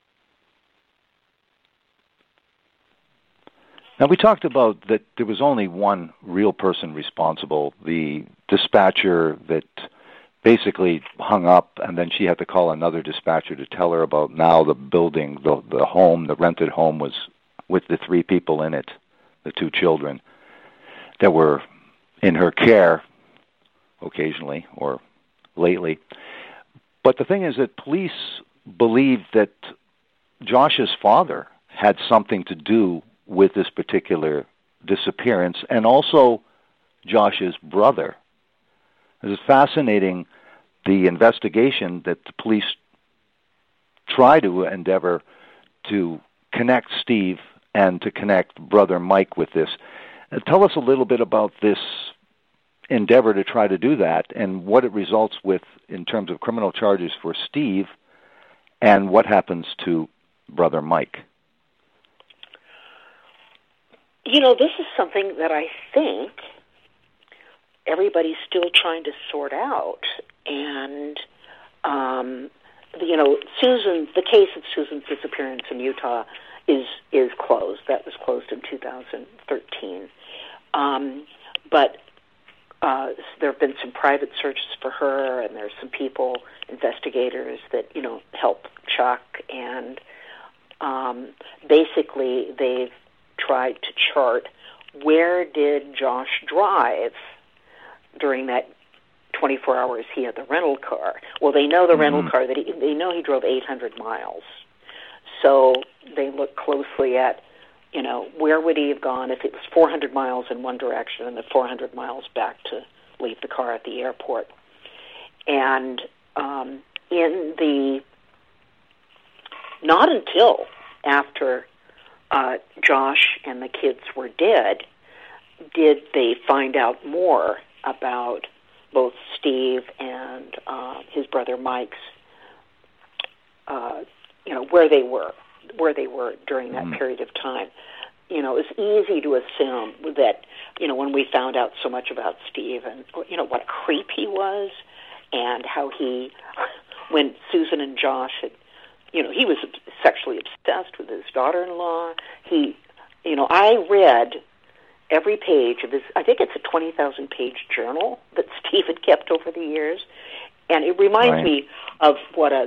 Now, we talked about that there was only one real person responsible, the dispatcher that basically hung up, and then she had to call another dispatcher to tell her about now the building, the home, the rented home was with the 3 people in it, the 2 children that were in her care occasionally or lately. But the thing is that police believed that Josh's father had something to do with this particular disappearance, and also Josh's brother. It is fascinating, the investigation that the police try to endeavor to connect Steve and to connect brother Mike with this. Tell us a little bit about this endeavor to try to do that and what it results with in terms of criminal charges for Steve and what happens to brother Mike. This is something that I think everybody's still trying to sort out. And, Susan, the case of Susan's disappearance in Utah is closed. That was closed in 2013. But there have been some private searches for her, and there's some people, investigators, that, help Chuck. And basically they've tried to chart where did Josh drive during that 24 hours he had the rental car. Well, they know the rental car, they know he drove 800 miles. So they look closely at, where would he have gone if it was 400 miles in one direction and the 400 miles back to leave the car at the airport. And not until after Josh and the kids were dead did they find out more about both Steve and his brother Mike's, where they were during that period of time. It's easy to assume that, when we found out so much about Steve and, what a creep he was, and how when Susan and Josh had, he was sexually obsessed with his daughter-in-law. I read every page of his, I think it's a 20,000-page journal that Steve had kept over the years, and it reminds me of what a,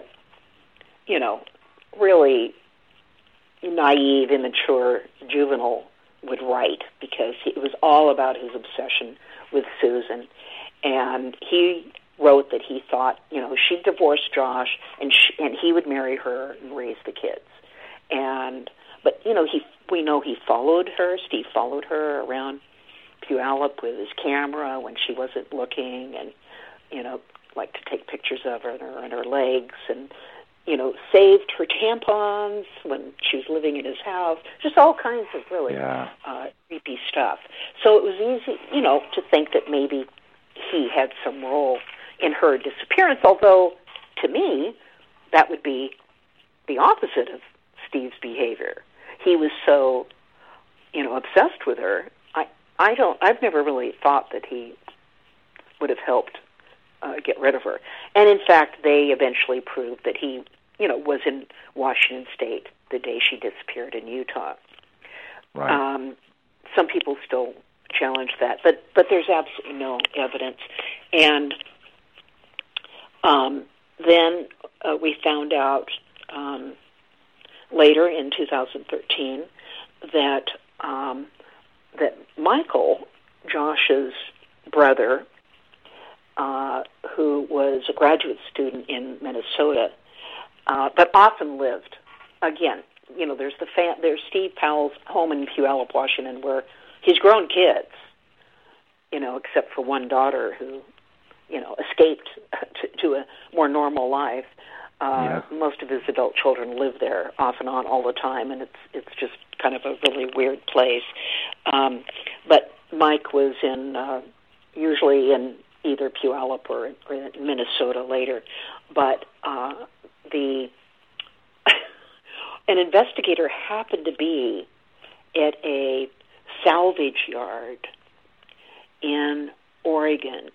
really naive, immature juvenile would write, because it was all about his obsession with Susan. And he wrote that he thought, she'd divorce Josh and he would marry her and raise the kids. But we know he followed her. Steve followed her around Puyallup with his camera when she wasn't looking, and, like to take pictures of her and her legs, and, saved her tampons when she was living in his house. Just all kinds of really creepy stuff. So it was easy, to think that maybe he had some role in her disappearance, although, to me, that would be the opposite of Steve's behavior. He was so, obsessed with her. I've never really thought that he would have helped get rid of her. And in fact, they eventually proved that he, was in Washington State the day she disappeared in Utah. Right. Some people still challenge that, but there's absolutely no evidence. And then we found out later in 2013 that that Michael, Josh's brother, who was a graduate student in Minnesota, but often lived, again, there's Steve Powell's home in Puyallup, Washington, where he's grown kids, except for one daughter who, escaped to a more normal life. Most of his adult children live there off and on all the time, and it's just kind of a really weird place. But Mike was usually in either Puyallup or in Minnesota later. But an investigator happened to be at a salvage yard in Oregon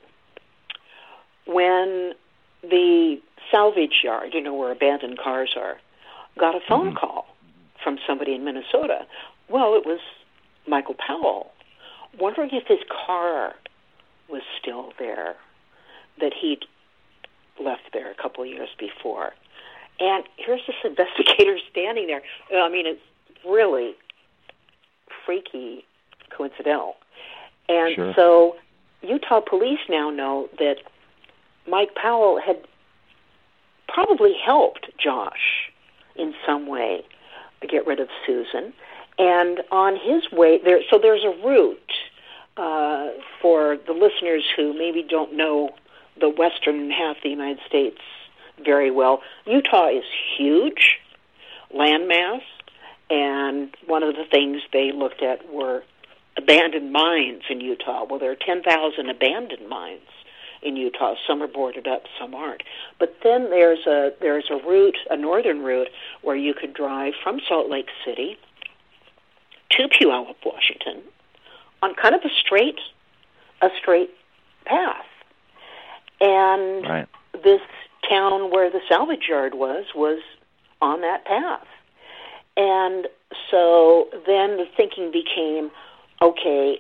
when the salvage yard, where abandoned cars are, got a phone call from somebody in Minnesota. Well, it was Michael Powell, wondering if his car was still there that he'd left there a couple of years before. And here's this investigator standing there. I mean, it's really freaky coincidental. And so Utah police now know that Mike Powell had probably helped Josh in some way to get rid of Susan. And on his way there, so there's a route for the listeners who maybe don't know the western half of the United States very well. Utah is huge, landmass, and one of the things they looked at were abandoned mines in Utah. Well, there are 10,000 abandoned mines in Utah. Some are boarded up, some aren't. But then there's a route, a northern route, where you could drive from Salt Lake City to Puyallup, Washington, on kind of a straight path. And this town where the salvage yard was on that path. And so then the thinking became, okay,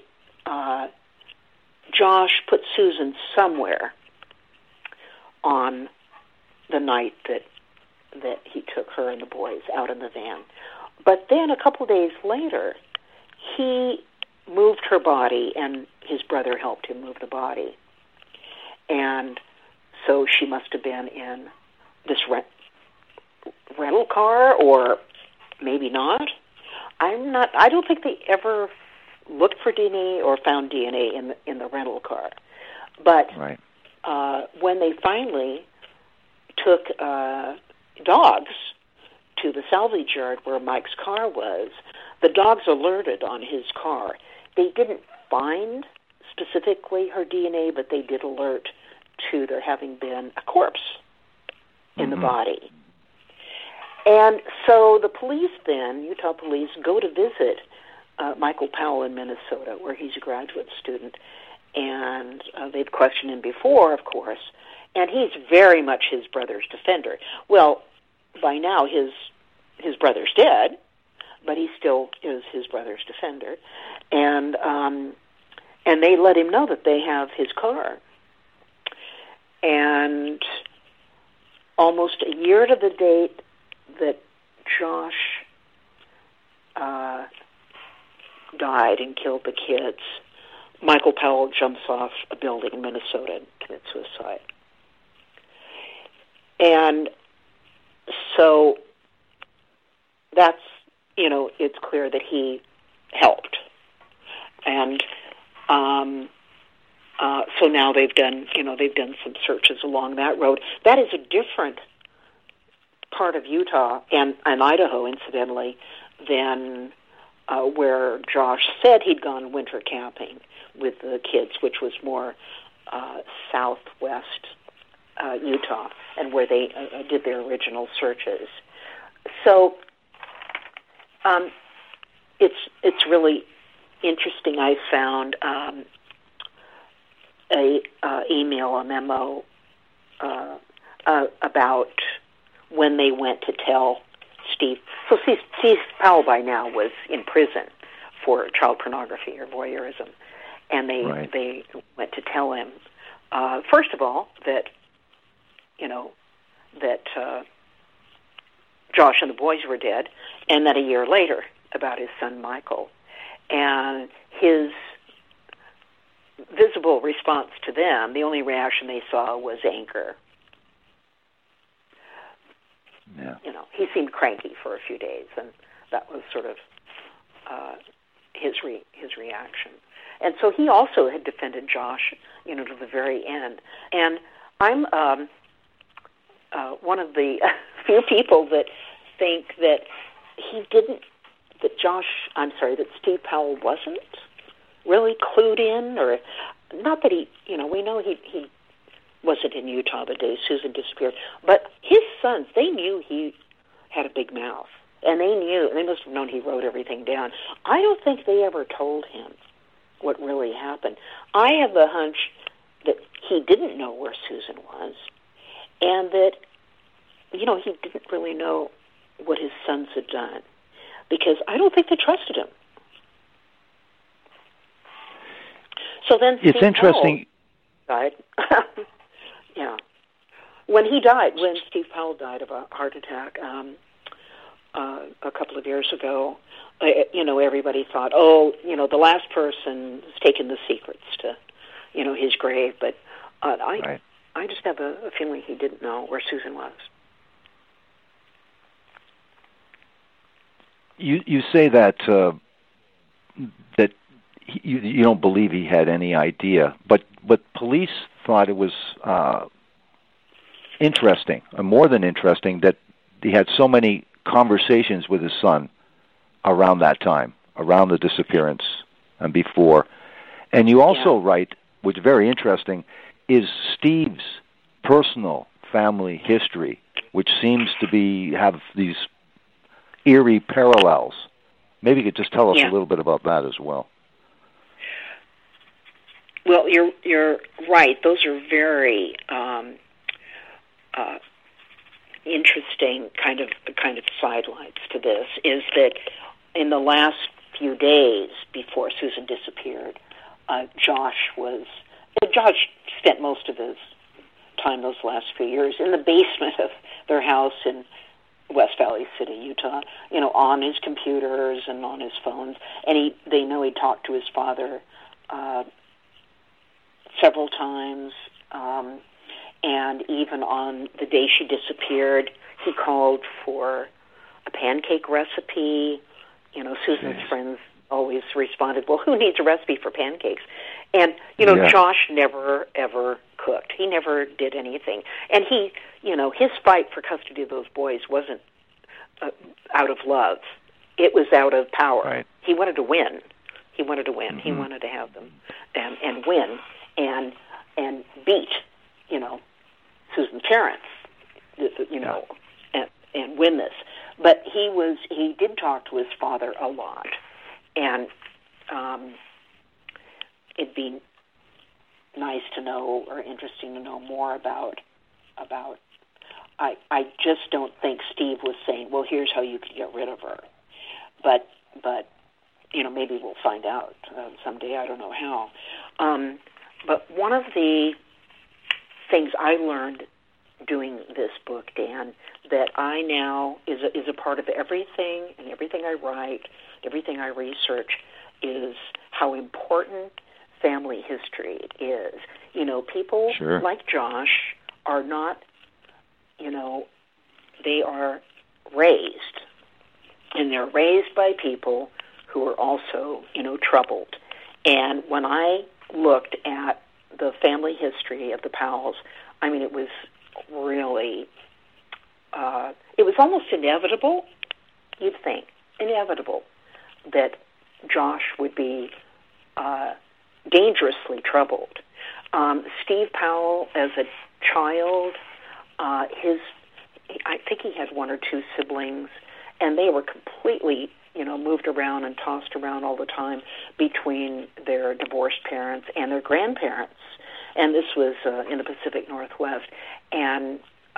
Josh put Susan somewhere on the night that he took her and the boys out in the van. But then a couple days later, he moved her body, and his brother helped him move the body. And so she must have been in this rental car, or maybe not. I don't think they ever looked for DNA or found DNA in the rental car. But when they finally took dogs to the salvage yard where Mike's car was, the dogs alerted on his car. They didn't find specifically her DNA, but they did alert to there having been a corpse in the body. And so the police then, Utah police, go to visit Michael Powell in Minnesota, where he's a graduate student. And they've questioned him before, of course, and he's very much his brother's defender. Well, by now his brother's dead, but he still is his brother's defender. And they let him know that they have his car. And almost a year to the date that Josh died and killed the kids, Michael Powell jumps off a building in Minnesota and commits suicide. And so that's, it's clear that he helped. And So now they've done some searches along that road. That is a different part of Utah and Idaho, incidentally, than where Josh said he'd gone winter camping with the kids, which was more southwest Utah, and where they did their original searches. So it's really interesting. I found a memo about when they went to tell Steve. So Steve Powell by now was in prison for child pornography or voyeurism, and they went to tell him first of all that Josh and the boys were dead, and then a year later about his son Michael, and his visible response to them, the only reaction they saw was anger. Yeah. He seemed cranky for a few days, and that was sort of his reaction. And so he also had defended Josh, to the very end. And I'm one of the few people that think that that Steve Powell wasn't really clued in, or not that we know he wasn't in Utah the day Susan disappeared, but his sons, they knew he had a big mouth, and they must have known he wrote everything down. I don't think they ever told him what really happened. I have the hunch that he didn't know where Susan was, and that, he didn't really know what his sons had done, because I don't think they trusted him. So then it's Steve interesting. Powell died. Yeah. When Steve Powell died of a heart attack a couple of years ago, everybody thought, the last person has taken the secrets to, his grave. But I just have a feeling he didn't know where Susan was. You say that you don't believe he had any idea, but police thought it was interesting, or more than interesting, that he had so many conversations with his son around that time, around the disappearance and before. And you also write, which is very interesting, is Steve's personal family history, which seems to have these eerie parallels. Maybe you could just tell us a little bit about that as well. Well, you're right. Those are very interesting kind of sidelights to this. Is that in the last few days before Susan disappeared, Josh spent most of his time those last few years in the basement of their house in West Valley City, Utah, on his computers and on his phones. And they know he talked to his father several times, and even on the day she disappeared, he called for a pancake recipe. Susan's friends always responded, well, who needs a recipe for pancakes? And, Josh never, ever cooked. He never did anything. And he, his fight for custody of those boys wasn't out of love. It was out of power. Right. He wanted to win. He wanted to win. Mm-hmm. He wanted to have them and win and beat, Susan's parents, and win this. But he did talk to his father a lot, and it'd be nice to know, or interesting to know more about. I just don't think Steve was saying, well, here's how you could get rid of her. But maybe we'll find out someday. I don't know how. But one of the things I learned doing this book, Dan, that I now is a part of everything, and everything I write, everything I research, is how important family history is. People like Josh are not, they are raised, and they're raised by people who are also, troubled. And when I looked at the family history of the Powells, I mean, it was really, it was almost inevitable, you'd think, inevitable, that Josh would be dangerously troubled. Steve Powell, as a child, I think he had one or two siblings, and they were completely, moved around and tossed around all the time between their divorced parents and their grandparents. And this was in the Pacific Northwest, and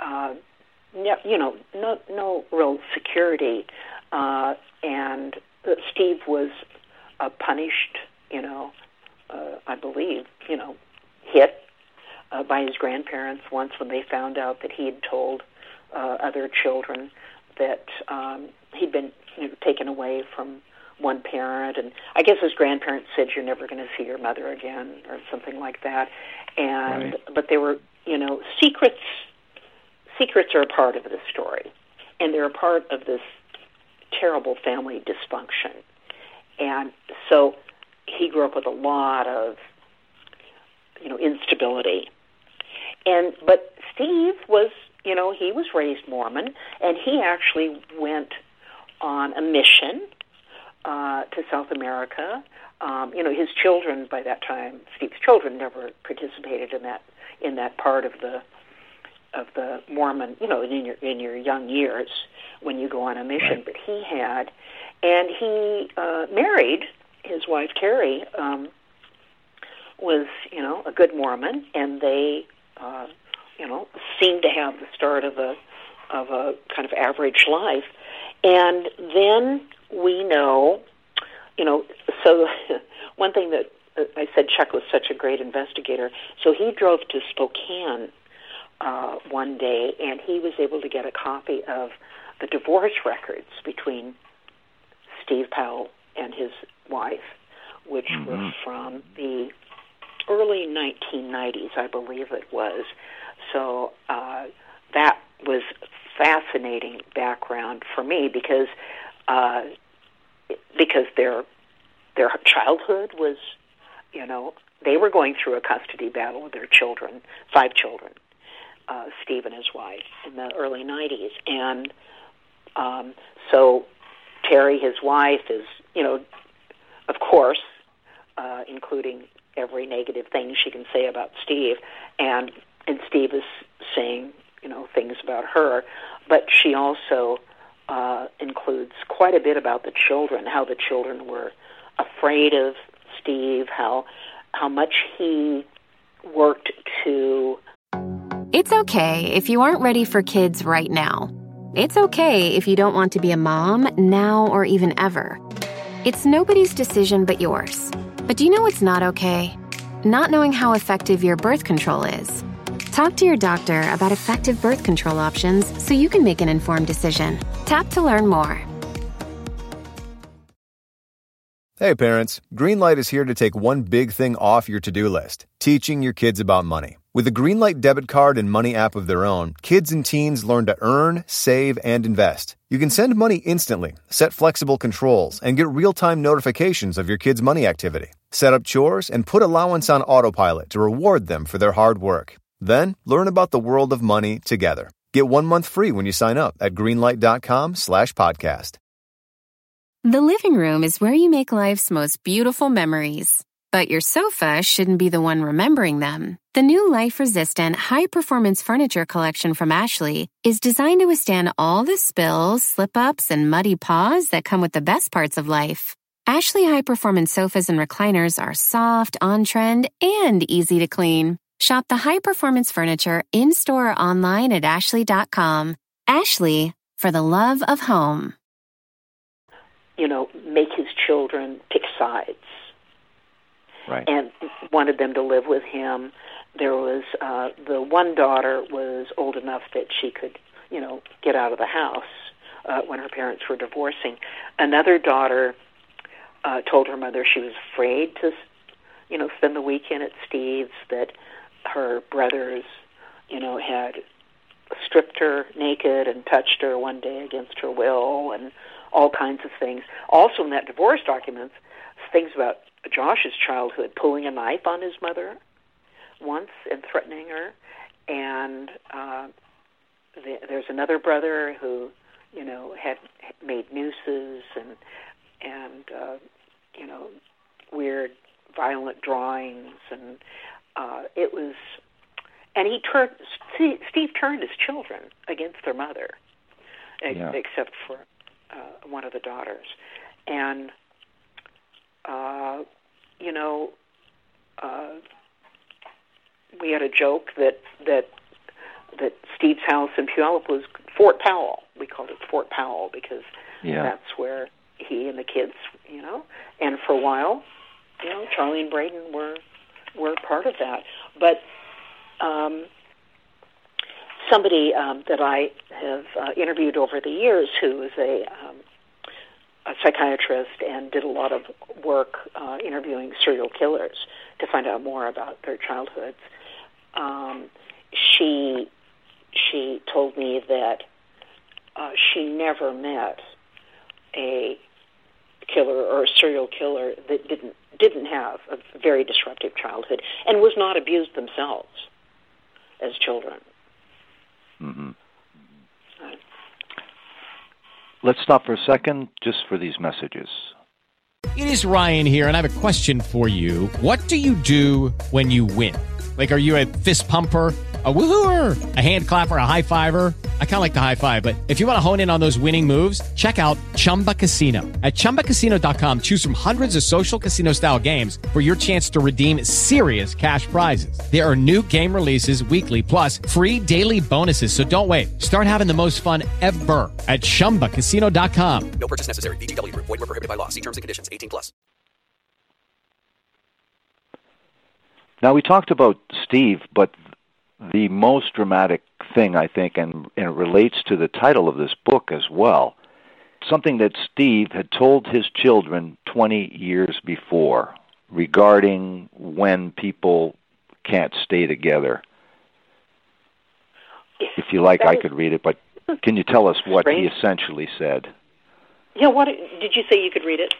no real security. And Steve was punished, I believe, hit by his grandparents once when they found out that he had told other children that he'd been taken away from one parent, and I guess his grandparents said, "You're never going to see your mother again," or something like that. And right. But there were, secrets. Secrets are a part of this story, and they're a part of this terrible family dysfunction. And so he grew up with a lot of, instability. But Steve was, he was raised Mormon, and he actually went on a mission to South America. His children by that time, Steve's children, never participated in that part of the Mormon, in your young years when you go on a mission. Right. But he had, and he married his wife Terry. Was a good Mormon, and they seemed to have the start of a kind of average life. And then we know, so one thing that I said, Chuck was such a great investigator. So he drove to Spokane one day, and he was able to get a copy of the divorce records between Steve Powell and his wife, which were from the early 1990s, I believe it was. So that was fascinating background for me because their childhood was, they were going through a custody battle with their children, 5 children, Steve and his wife, in the early 90s. And so Terry, his wife, is, of course, including every negative thing she can say about Steve, and Steve is saying, things about her, but she also includes quite a bit about the children, how the children were afraid of Steve, how much he worked to... It's okay if you aren't ready for kids right now. It's okay if you don't want to be a mom now or even ever. It's nobody's decision but yours. But do you know what's not okay? Not knowing how effective your birth control is. Talk to your doctor about effective birth control options so you can make an informed decision. Tap to learn more. Hey parents, Greenlight is here to take one big thing off your to-do list, teaching your kids about money. With a Greenlight debit card and money app of their own, kids and teens learn to earn, save, and invest. You can send money instantly, set flexible controls, and get real-time notifications of your kids' money activity. Set up chores and put allowance on autopilot to reward them for their hard work. Then, learn about the world of money together. Get 1 month free when you sign up at greenlight.com/podcast. The living room is where you make life's most beautiful memories. But your sofa shouldn't be the one remembering them. The new life-resistant, high-performance furniture collection from Ashley is designed to withstand all the spills, slip-ups, and muddy paws that come with the best parts of life. Ashley high-performance sofas and recliners are soft, on-trend, and easy to clean. Shop the high-performance furniture in-store or online at ashley.com. Ashley, for the love of home. Make his children pick sides. Right. And wanted them to live with him. There was, the one daughter was old enough that she could, get out of the house when her parents were divorcing. Another daughter told her mother she was afraid to, spend the weekend at Steve's, that her brothers, had stripped her naked and touched her one day against her will and all kinds of things. Also in that divorce documents, things about Josh's childhood, pulling a knife on his mother once and threatening her, and there's another brother who, had made nooses and weird, violent drawings, and it was. And Steve turned his children against their mother, except for one of the daughters, and we had a joke that Steve's house in Puyallup was Fort Powell. We called it Fort Powell because that's where he and the kids, and for a while, Charlie and Braden were part of that. But somebody that I have interviewed over the years, who is a psychiatrist and did a lot of work interviewing serial killers to find out more about their childhoods, she told me that she never met a killer or a serial killer that didn't have a very disruptive childhood and was not abused themselves as children. Mm-hmm. Let's stop for a second just for these messages. It is Ryan here, and I have a question for you. What do you do when you win? Like, are you a fist pumper, a woohooer, a hand clapper, a high fiver? I kind of like the high five, but if you want to hone in on those winning moves, check out Chumba Casino. At ChumbaCasino.com, choose from hundreds of social casino-style games for your chance to redeem serious cash prizes. There are new game releases weekly, plus free daily bonuses. So don't wait. Start having the most fun ever at ChumbaCasino.com. No purchase necessary. VGW Group. Void where prohibited by law. See terms and conditions. 18+. Now, we talked about Steve, but the most dramatic thing, I think, and it relates to the title of this book as well, something that Steve had told his children 20 years before regarding when people can't stay together. If you like, I could read it, but can you tell us what he essentially said? Yeah, what did you say? You could read it?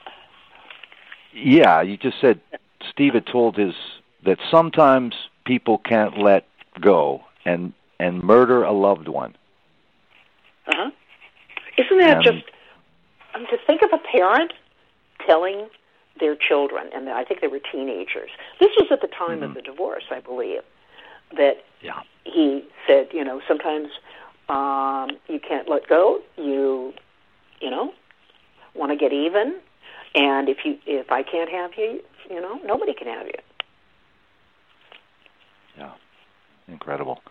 Yeah, you just said Steve had told that sometimes people can't let go and murder a loved one. Uh-huh. Isn't that just to think of a parent telling their children, and I think they were teenagers. This was at the time of the divorce, I believe, that he said, sometimes you can't let go. You want to get even, and if I can't have you, nobody can have you. Yeah, incredible.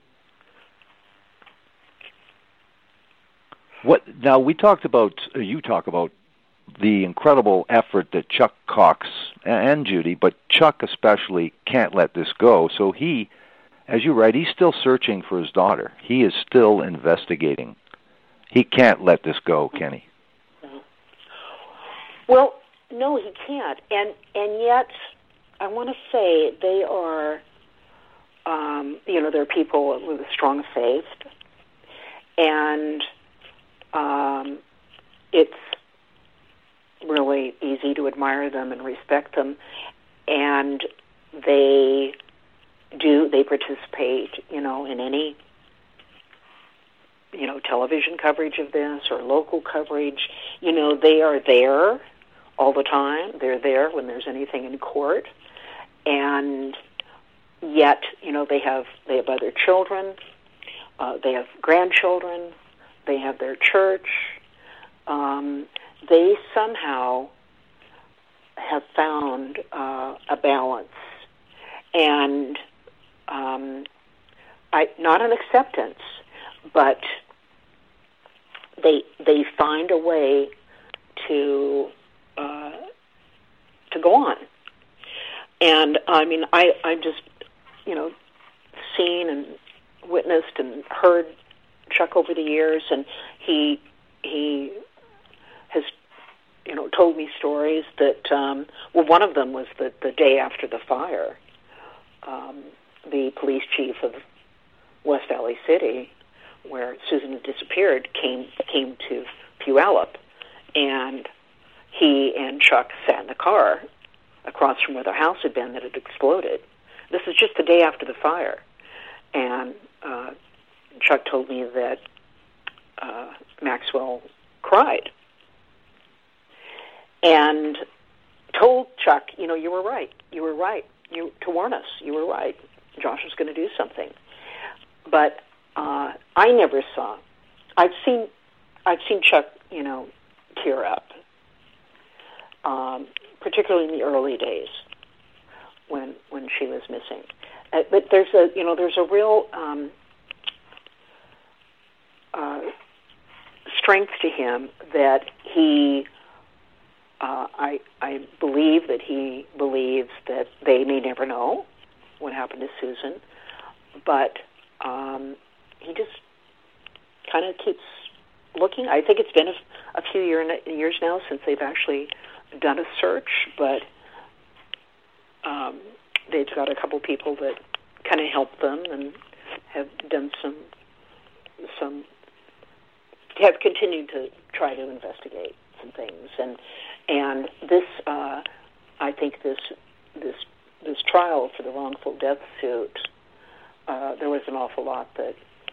Now you talk about the incredible effort that Chuck Cox and Judy, but Chuck especially, can't let this go. So he, as you write, he's still searching for his daughter. He is still investigating. He can't let this go, can he? Well, no, he can't. And yet, I want to say they are, they're people with a strong faith, and it's really easy to admire them and respect them, and they participate, in any, television coverage of this or local coverage. They are there all the time. They're there when there's anything in court, and yet, they have other children, they have grandchildren, they have their church. They somehow have found a balance, and not an acceptance, but they find a way to go on. And I just seen and witnessed and heard Chuck over the years, and he has told me stories that one of them was that the day after the fire, the police chief of West Valley City, where Susan had disappeared, came to Puyallup, and he and Chuck sat in the car across from where their house had been that had exploded. This is just the day after the fire. And Chuck told me that Maxwell cried and told Chuck, you were right. You were right. To warn us. You were right. Josh was going to do something. But I never saw. I've seen Chuck, tear up, particularly in the early days when she was missing. But there's a real strength to him that he. I believe that he believes that they may never know what happened to Susan, but he just kind of keeps looking. I think it's been a few years now since they've actually done a search, but they've got a couple people that kind of help them and have done some have continued to try to investigate some things, and this I think this trial for the wrongful death suit, there was an awful lot that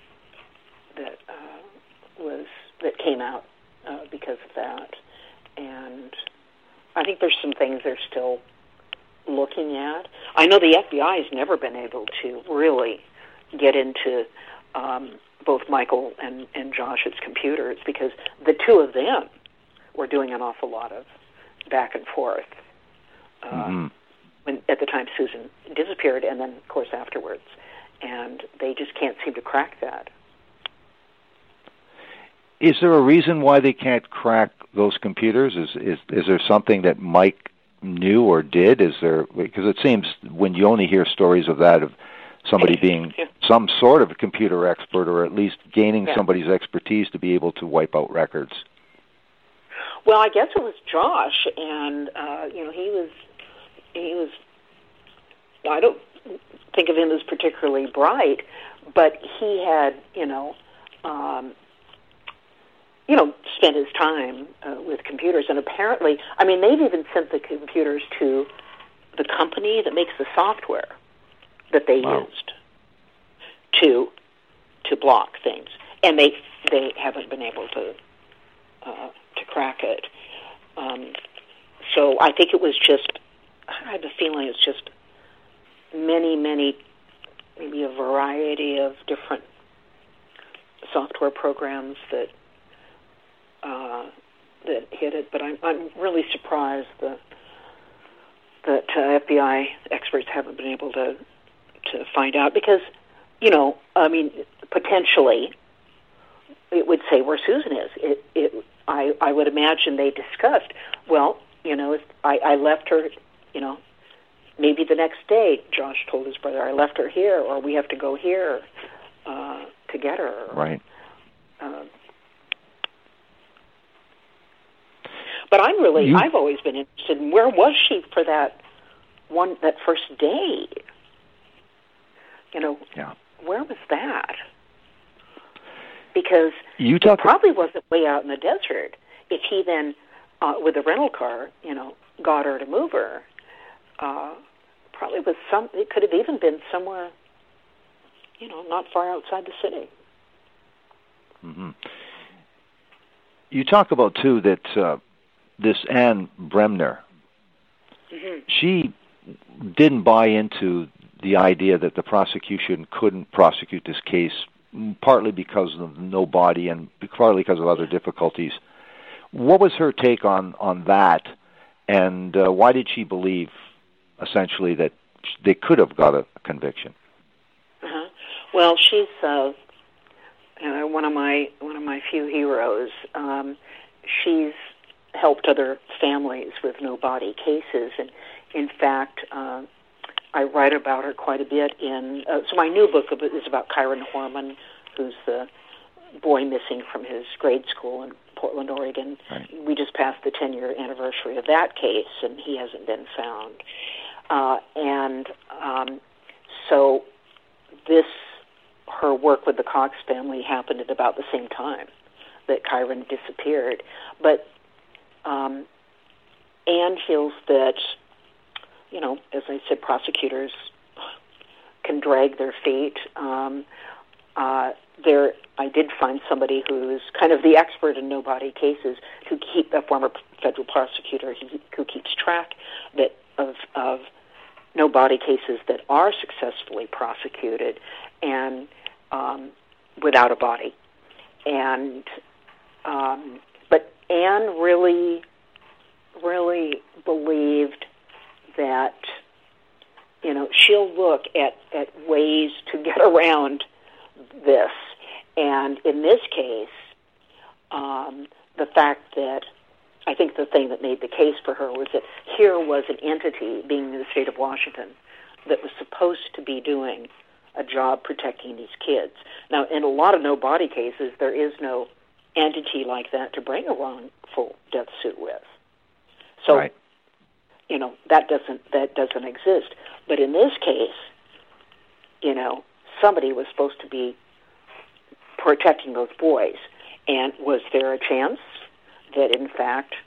came out because of that, and I think there's some things they're still looking at. I know the FBI has never been able to really get into both Michael and Josh's computers because the two of them were doing an awful lot of back and forth when at the time Susan disappeared, and then of course afterwards, and they just can't seem to crack that. Is there a reason why they can't crack those computers? Is there something that Mike knew or did? Is there, because it seems when you only hear stories of that, of somebody being some sort of a computer expert or at least gaining somebody's expertise to be able to wipe out records. Well, I guess it was Josh, and he was. I don't think of him as particularly bright, but he had, spent his time with computers, and apparently, they've even sent the computers to the company that makes the software that they used to block things, and they haven't been able to crack it. So I think it was just. I have a feeling it's just many, maybe a variety of different software programs that hit it. But I'm really surprised that FBI experts haven't been able to find out because, potentially it would say where Susan is. I would imagine they discussed. Well, I left her. Maybe the next day, Josh told his brother, I left her here, or we have to go here to get her. Right. But I've always been interested in where was she for that first day? Where was that? Because it probably wasn't way out in the desert. If he then, with a rental car, got her to move her, probably was it could have even been somewhere, not far outside the city. Mm-hmm. You talk about, too, that this Anne Bremner, she didn't buy into the idea that the prosecution couldn't prosecute this case, partly because of no body and partly because of other difficulties. What was her take on that, and why did she believe, essentially, that they could have got a conviction? Well, she's one of my few heroes. She's helped other families with no body cases, and in fact, I write about her quite a bit in. So my new book is about Kyron Horman, who's the boy missing from his grade school in Portland, Oregon. Right. We just passed the 10-year anniversary of that case, and he hasn't been found. So her work with the Cox family happened at about the same time that Kyron disappeared. But Anne feels that as I said, prosecutors can drag their feet. I did find somebody who's kind of the expert in no-body cases, a former federal prosecutor who keeps track of no-body cases that are successfully prosecuted and without a body. And but Anne really believed that she'll look at ways to get around this. And in this case, the fact that I think the thing that made the case for her was that here was an entity, being the state of Washington, that was supposed to be doing a job protecting these kids. Now, in a lot of no-body cases, there is no entity like that to bring a wrongful death suit with. So, right. That doesn't exist. But in this case, somebody was supposed to be protecting those boys. And was there a chance that, in fact,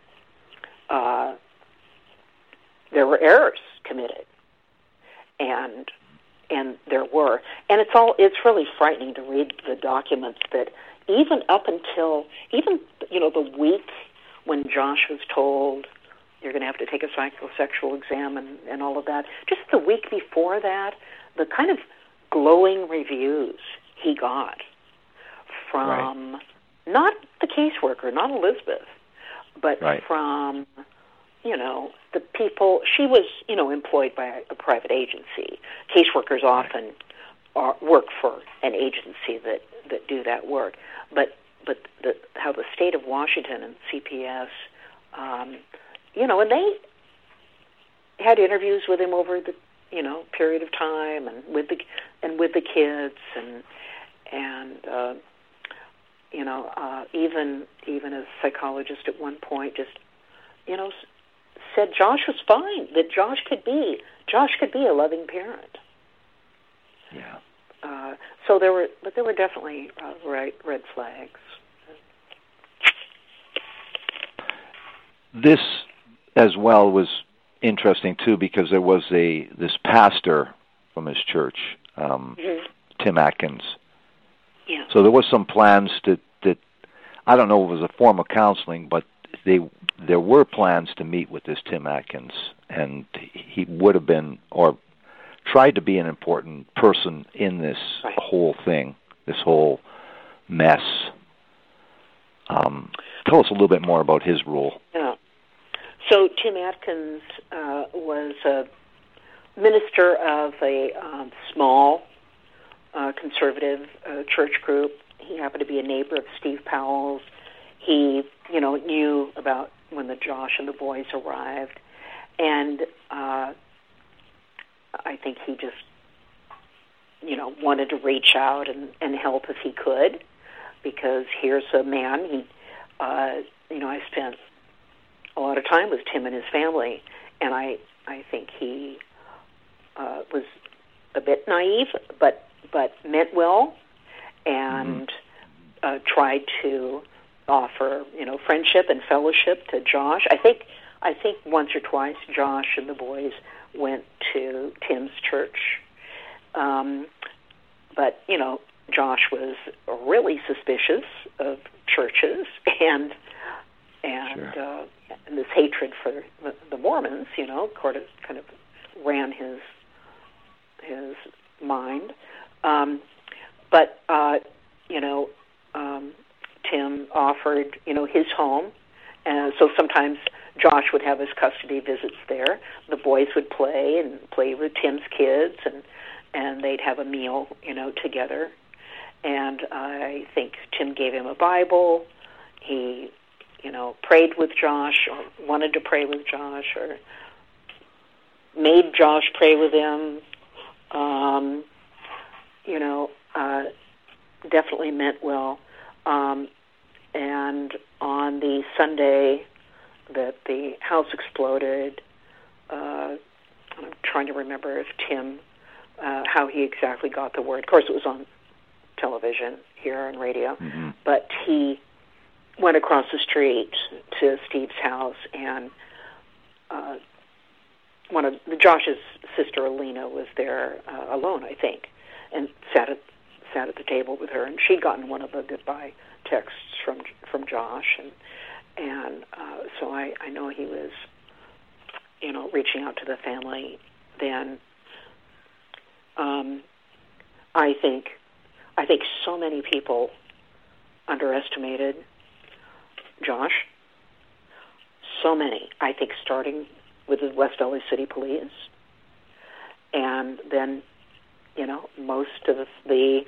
there were errors committed? And there were. And it's really frightening to read the documents that even up until, the week when Josh was told, you're going to have to take a psychosexual exam and all of that, just the week before that, the kind of glowing reviews he got from not the caseworker, not Elizabeth, but from, the people. She was, employed by a private agency. Caseworkers often work for an agency that do that work. But how the state of Washington and CPS, and they had interviews with him over the, period of time, and with the kids, and even a psychologist at one point just, said Josh was fine, that Josh could be a loving parent. Yeah. So there were definitely red flags. This as well was interesting too, because there was this pastor from his church, Tim Atkins. Yeah. So there was some plans that I don't know if it was a form of counseling, but there were plans to meet with this Tim Atkins, and he would have been or tried to be an important person in this whole thing, this whole mess. Tell us a little bit more about his role. Yeah. So Tim Atkins was a minister of a small conservative church group. He happened to be a neighbor of Steve Powell's. He, knew about when the Josh and the boys arrived, and I think he just, wanted to reach out and help if he could, because here's a man. I spent a lot of time with Tim and his family, and I think he was a bit naive, but meant well, and tried to offer, friendship and fellowship to Josh. I think once or twice Josh and the boys went to Tim's church, but Josh was really suspicious of churches and this hatred for the Mormons, kind of ran his mind. But Tim offered, his home, and so sometimes Josh would have his custody visits there. The boys would play with Tim's kids, and they'd have a meal, together. And I think Tim gave him a Bible. He, prayed with Josh, or wanted to pray with Josh, or made Josh pray with him. Definitely meant well. And on the Sunday that the house exploded, I'm trying to remember if Tim, how he exactly got the word. Of course, it was on television here on radio, but he went across the street to Steve's house and Josh's sister Alina was there alone, I think, and sat at the table with her, and she'd gotten one of the goodbye texts from Josh, and so I know he was, reaching out to the family then. I think so many people underestimated Josh. So many. I think starting with the West LA City Police, and then, most of the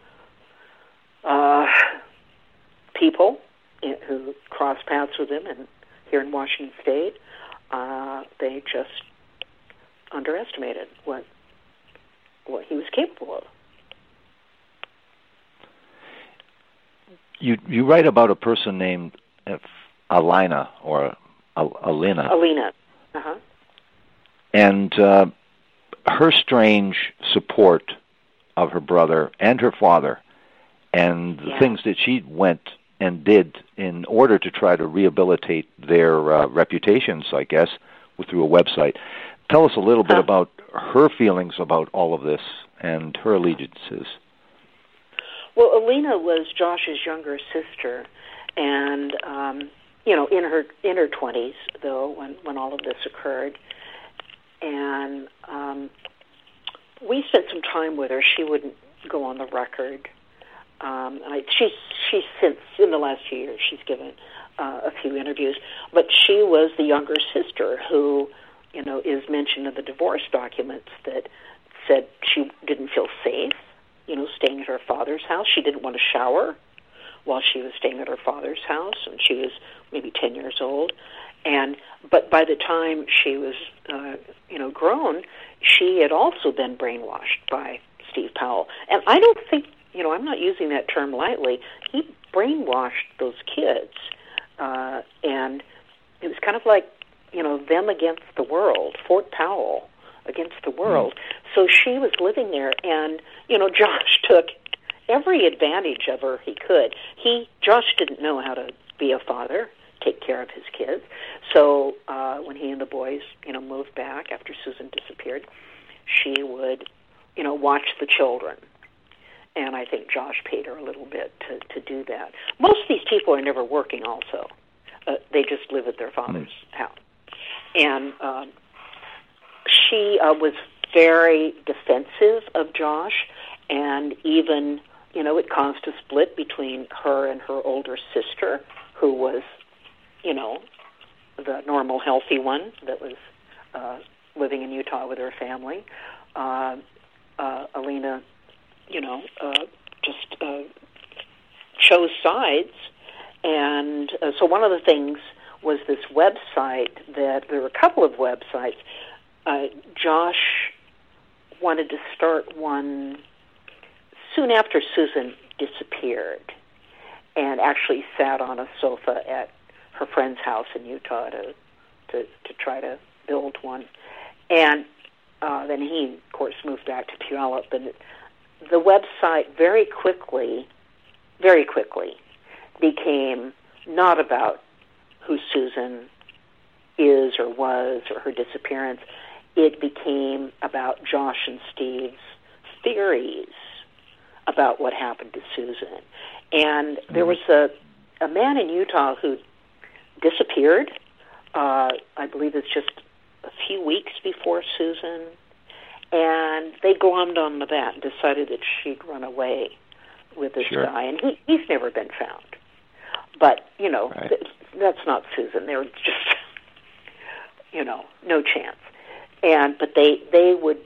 people who crossed paths with him and here in Washington State, they just underestimated what he was capable of. You write about a person named Alina or Alina. Alina. Uh-huh. And her strange support of her brother and her father, and the things that she went and did in order to try to rehabilitate their reputations, I guess, through a website. Tell us a little bit about her feelings about all of this and her allegiances. Well, Alina was Josh's younger sister, and in her 20s, though, when all of this occurred. And we spent some time with her. She wouldn't go on the record. She's since, in the last few years, she's given a few interviews. But she was the younger sister who, is mentioned in the divorce documents that said she didn't feel safe, staying at her father's house. She didn't want to shower while she was staying at her father's house, and she was maybe 10 years old. But by the time she was, grown, she had also been brainwashed by Steve Powell. And I don't think, I'm not using that term lightly. He brainwashed those kids, and it was kind of like, them against the world, Fort Powell against the world. So she was living there, and, Josh took every advantage of her he could. Josh didn't know how to be a father, take care of his kids. So when he and the boys, moved back after Susan disappeared, she would, watch the children. And I think Josh paid her a little bit to do that. Most of these people are never working also. They just live at their father's house. And she was very defensive of Josh, and even, it caused a split between her and her older sister, who was, the normal, healthy one that was living in Utah with her family. Alina, just chose sides. And so one of the things was this website that, there were a couple of websites. Josh wanted to start one soon after Susan disappeared, and actually sat on a sofa at her friend's house in Utah to try to build one. And then he, of course, moved back to Puyallup. And the website very quickly became not about who Susan is or was or her disappearance. It became about Josh and Steve's theories about what happened to Susan. And there was a man in Utah who disappeared, I believe it's just a few weeks before Susan, and they glommed on to that and decided that she'd run away with this guy, and he's never been found. But, that's not Susan. They were just, no chance. But they would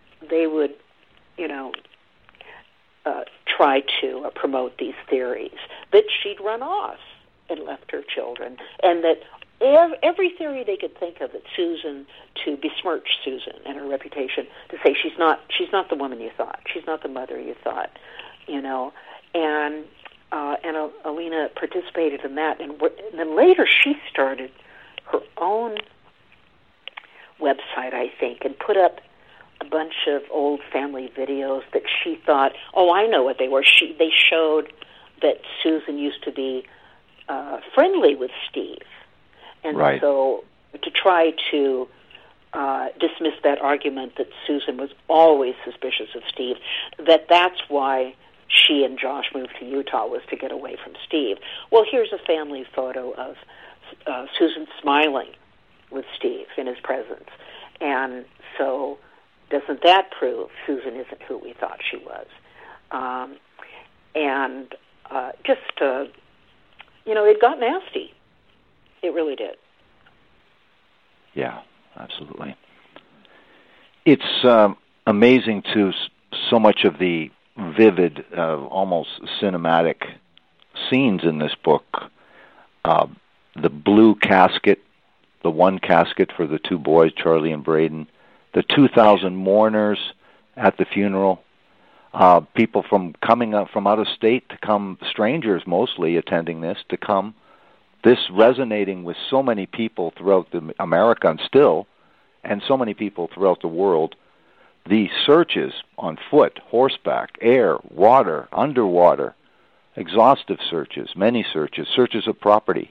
try to promote these theories that she'd run off and left her children, and that every theory they could think of that Susan, to besmirch Susan and her reputation, to say she's not the woman you thought, she's not the mother you thought, and Alina participated in that, and then later she started her own website, I think, and put up a bunch of old family videos that she thought, I know what they were. They showed that Susan used to be friendly with Steve, and so to try to dismissed that argument that Susan was always suspicious of Steve, that's why she and Josh moved to Utah, was to get away from Steve. Well, here's a family photo of Susan smiling with Steve in his presence. And so doesn't that prove Susan isn't who we thought she was? It got nasty. It really did. Yeah, absolutely. It's amazing to so much of the vivid, almost cinematic scenes in this book. The blue casket, the one casket for the two boys, Charlie and Braden, the 2,000 mourners at the funeral, people coming up from out of state to come, strangers mostly attending this, to come. This resonating with so many people throughout America and so many people throughout the world. The searches on foot, horseback, air, water, underwater, exhaustive searches, many searches of property.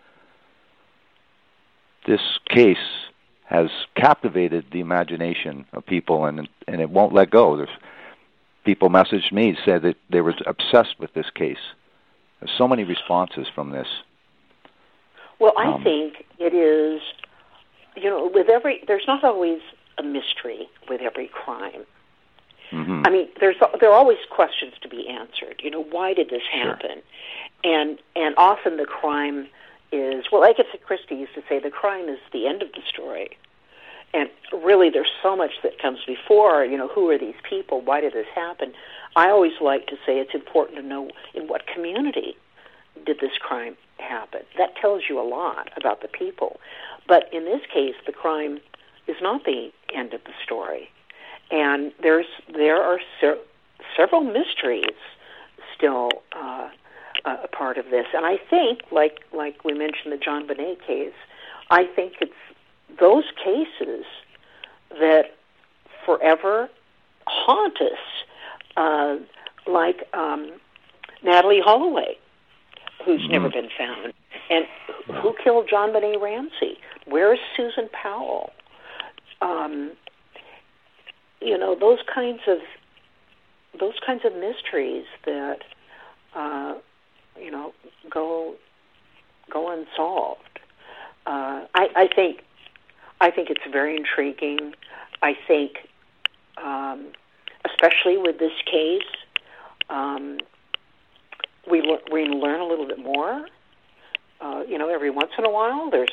This case has captivated the imagination of people, and it won't let go. People messaged me, said that they were obsessed with this case. There's so many responses from this. Well, I think it is, there's not always a mystery with every crime. Mm-hmm. I mean, there are always questions to be answered. Why did this happen? Sure. And often the crime is, well, like Agatha Christie used to say, the crime is the end of the story. And really, there's so much that comes before, who are these people? Why did this happen? I always like to say it's important to know in what community did this crime happen. That tells you a lot about the people. But in this case, the crime is not the end of the story. And there are several mysteries still a part of this. And I think, like we mentioned the John Bonet case, I think it's those cases that forever haunt us, like Natalie Holloway, who's never been found. And who killed John Bonet Ramsey? Where's Susan Powell? Those kinds of mysteries that go unsolved. I think it's very intriguing. I think, especially with this case, we learn a little bit more. Every once in a while, there's,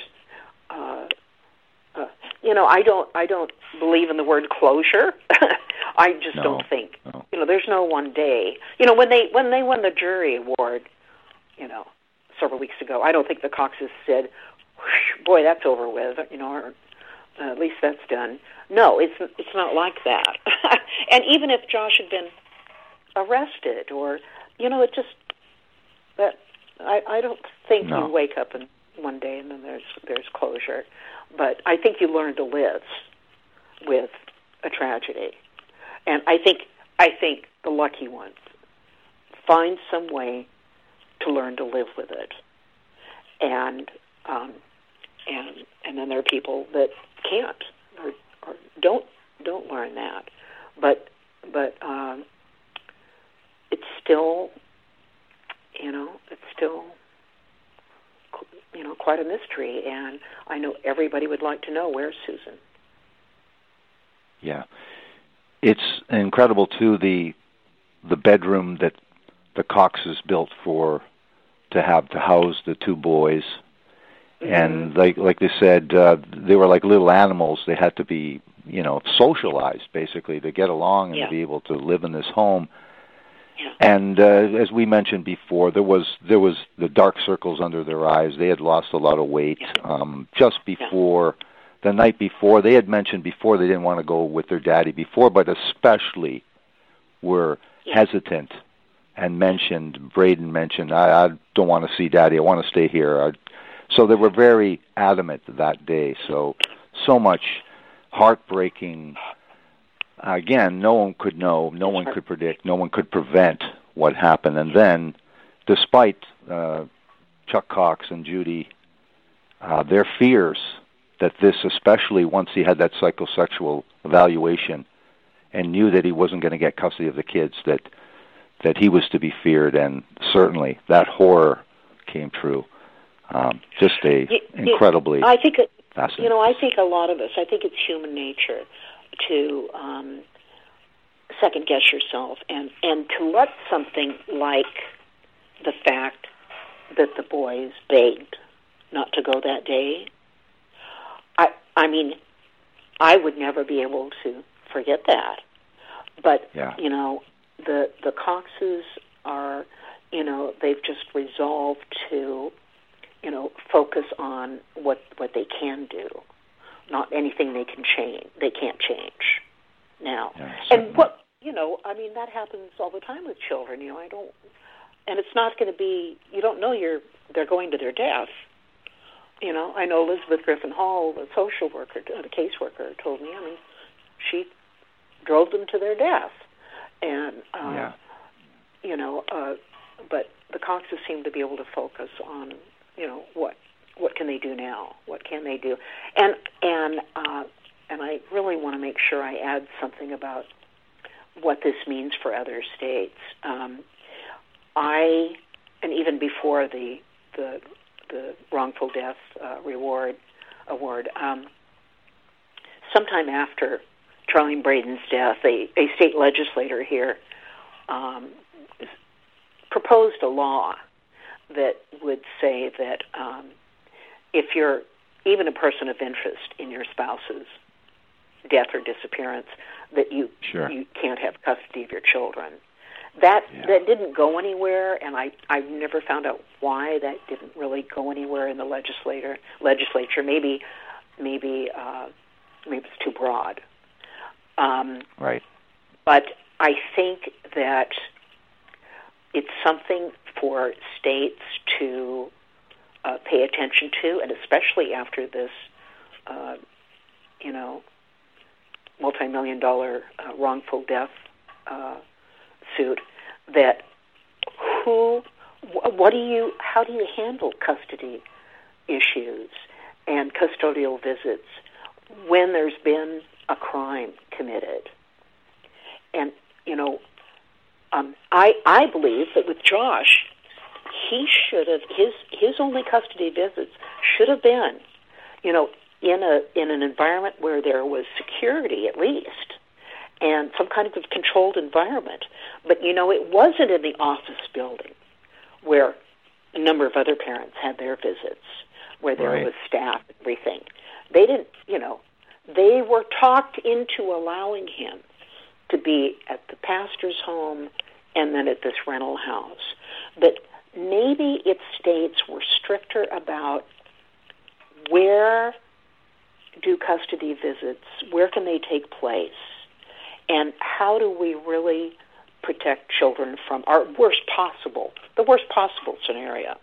I don't believe in the word closure. I just don't think. No. There's no one day. When they won the jury award, several weeks ago, I don't think the Coxes said, "Boy, that's over with," or at least that's done. No, it's not like that. And even if Josh had been arrested, or it just that I don't think you wake up in one day and then there's closure. But I think you learn to live with a tragedy, and I think the lucky ones find some way to learn to live with it, and then there are people that can't or don't learn that, but it's still quite a mystery, and I know everybody would like to know, where's Susan? Yeah. It's incredible, too, the bedroom that the Coxes built to house the two boys. Mm-hmm. And like they said, they were like little animals. They had to be, socialized, basically, to get along and to be able to live in this home. Yeah. And as we mentioned before, there was the dark circles under their eyes. They had lost a lot of weight. Just before, the night before, they had mentioned before they didn't want to go with their daddy before, but especially were hesitant and Braden mentioned, I don't want to see Daddy, I want to stay here. So they were very adamant that day. So much heartbreaking. Again, no one could know, no one could predict, no one could prevent what happened. And then, despite Chuck Cox and Judy, their fears that this, especially once he had that psychosexual evaluation and knew that he wasn't going to get custody of the kids, that he was to be feared, and certainly that horror came true. Just incredibly I think fascinating. I think a lot of us, I think it's human nature to second guess yourself and to let something like the fact that the boys begged not to go that day. I mean, I would never be able to forget that. But the Coxes are, they've just resolved to, focus on what they can do, not anything they can change. They can't change now. Yeah, and that happens all the time with children. And it's not going to be. You don't know they're going to their death. I know Elizabeth Griffin Hall, the social worker, the caseworker, told me. I mean, she drove them to their death, and but the Coxes seem to be able to focus on what can they do now? What can they do? And I really want to make sure I add something about what this means for other states. And even before the wrongful death award, sometime after Charlene Braden's death, a state legislator here proposed a law that would say that if you're even a person of interest in your spouse's death or disappearance, that you can't have custody of your children. That didn't go anywhere, and I've never found out why that didn't really go anywhere in the legislature. Maybe it's too broad. Right. But I think that it's something for states to pay attention to, and especially after this, multi-million-dollar wrongful death suit. That how do you handle custody issues and custodial visits when there's been a crime committed? And I believe that with Josh, he should have his only custody visits should have been, in an environment where there was security at least, and some kind of controlled environment. But it wasn't in the office building where a number of other parents had their visits, where there was staff and everything. They didn't, they were talked into allowing him to be at the pastor's home and then at this rental house. But maybe if states were stricter about where do custody visits, where can they take place, and how do we really protect children from the worst possible scenario.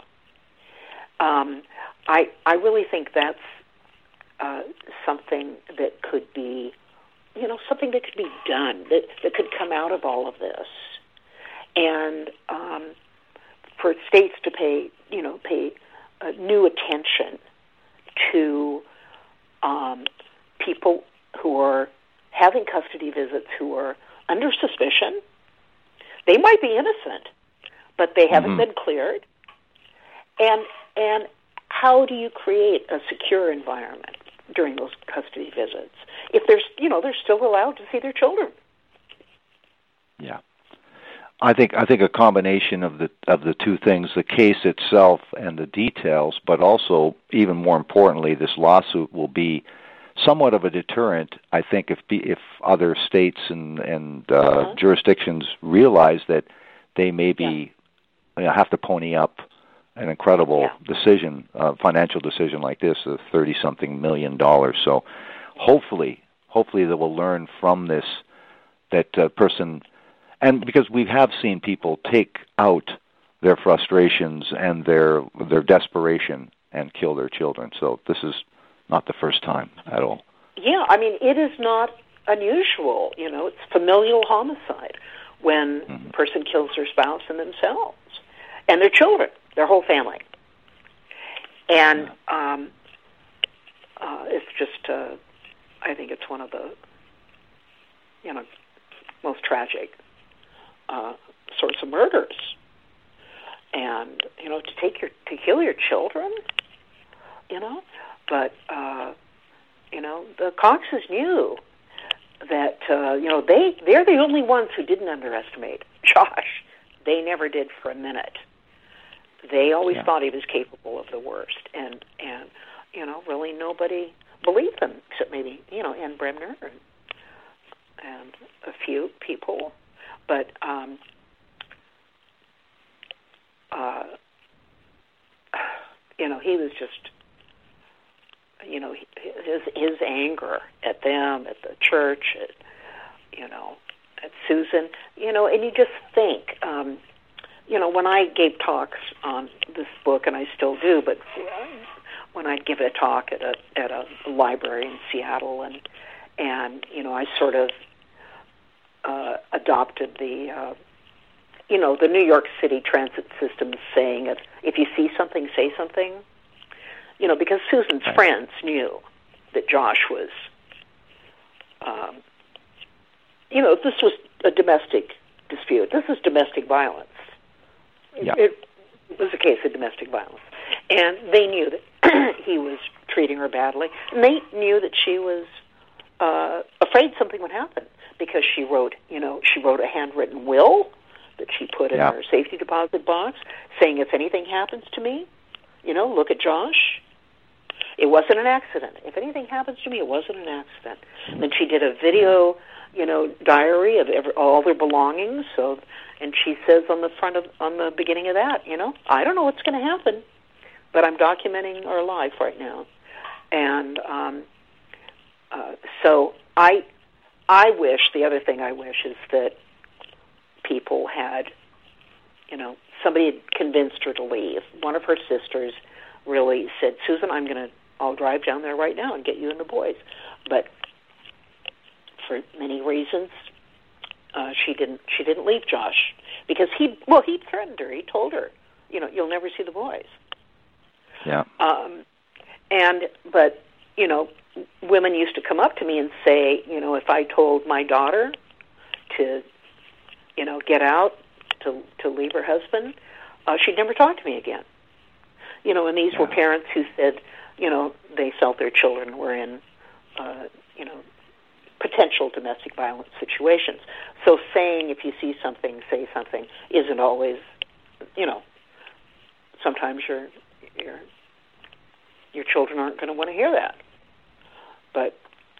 I really think that's something that could be, something that could be done, that could come out of all of this. And for states to pay new attention to people who are having custody visits who are under suspicion. They might be innocent, but they haven't been cleared. And how do you create a secure environment during those custody visits if they're still allowed to see their children? Yeah. I think a combination of the two things, the case itself and the details, but also even more importantly, this lawsuit will be somewhat of a deterrent. I think if other states and jurisdictions realize that they maybe have to pony up an incredible decision, financial decision like this, of $30-something million. So hopefully they will learn from this that person. And because we have seen people take out their frustrations and their desperation and kill their children. So this is not the first time at all. Yeah, I mean, it is not unusual. It's familial homicide when a person kills their spouse and themselves and their children, their whole family. And it's just, I think it's one of the, most tragic sorts of murders. And, to kill your children, but, the Coxes knew that, they're the only ones who didn't underestimate Josh. They never did for a minute. They always thought he was capable of the worst. And really nobody believed them, except maybe, Ann Bremner and a few people. But, he was just, his anger at them, at the church, at Susan, and you just think, when I gave talks on this book, and I still do, but when I'd give a talk at a library in Seattle, and I sort of adopted the New York City transit system saying, if you see something, say something. Because Susan's friends knew that Josh was, this was a domestic dispute. This is domestic violence. Yeah. It was a case of domestic violence. And they knew that he was treating her badly. And they knew that she was afraid something would happen because she wrote a handwritten will that she put in her safety deposit box saying, if anything happens to me, look at Josh. It wasn't an accident. If anything happens to me, it wasn't an accident. And then she did a video, diary of all their belongings. So, and she says on the beginning of that, I don't know what's going to happen, but I'm documenting our life right now. And so I wish, the other thing I wish is that people had, somebody had convinced her to leave. One of her sisters really said, Susan, I'll drive down there right now and get you and the boys. But for many reasons, she didn't leave Josh because he threatened her. He told her, you'll never see the boys. Yeah. But women used to come up to me and say, if I told my daughter to, get out, to leave her husband, she'd never talk to me again. And these were parents who said, they felt their children were in, potential domestic violence situations. So saying, if you see something, say something, isn't always, sometimes your children aren't going to want to hear that. But,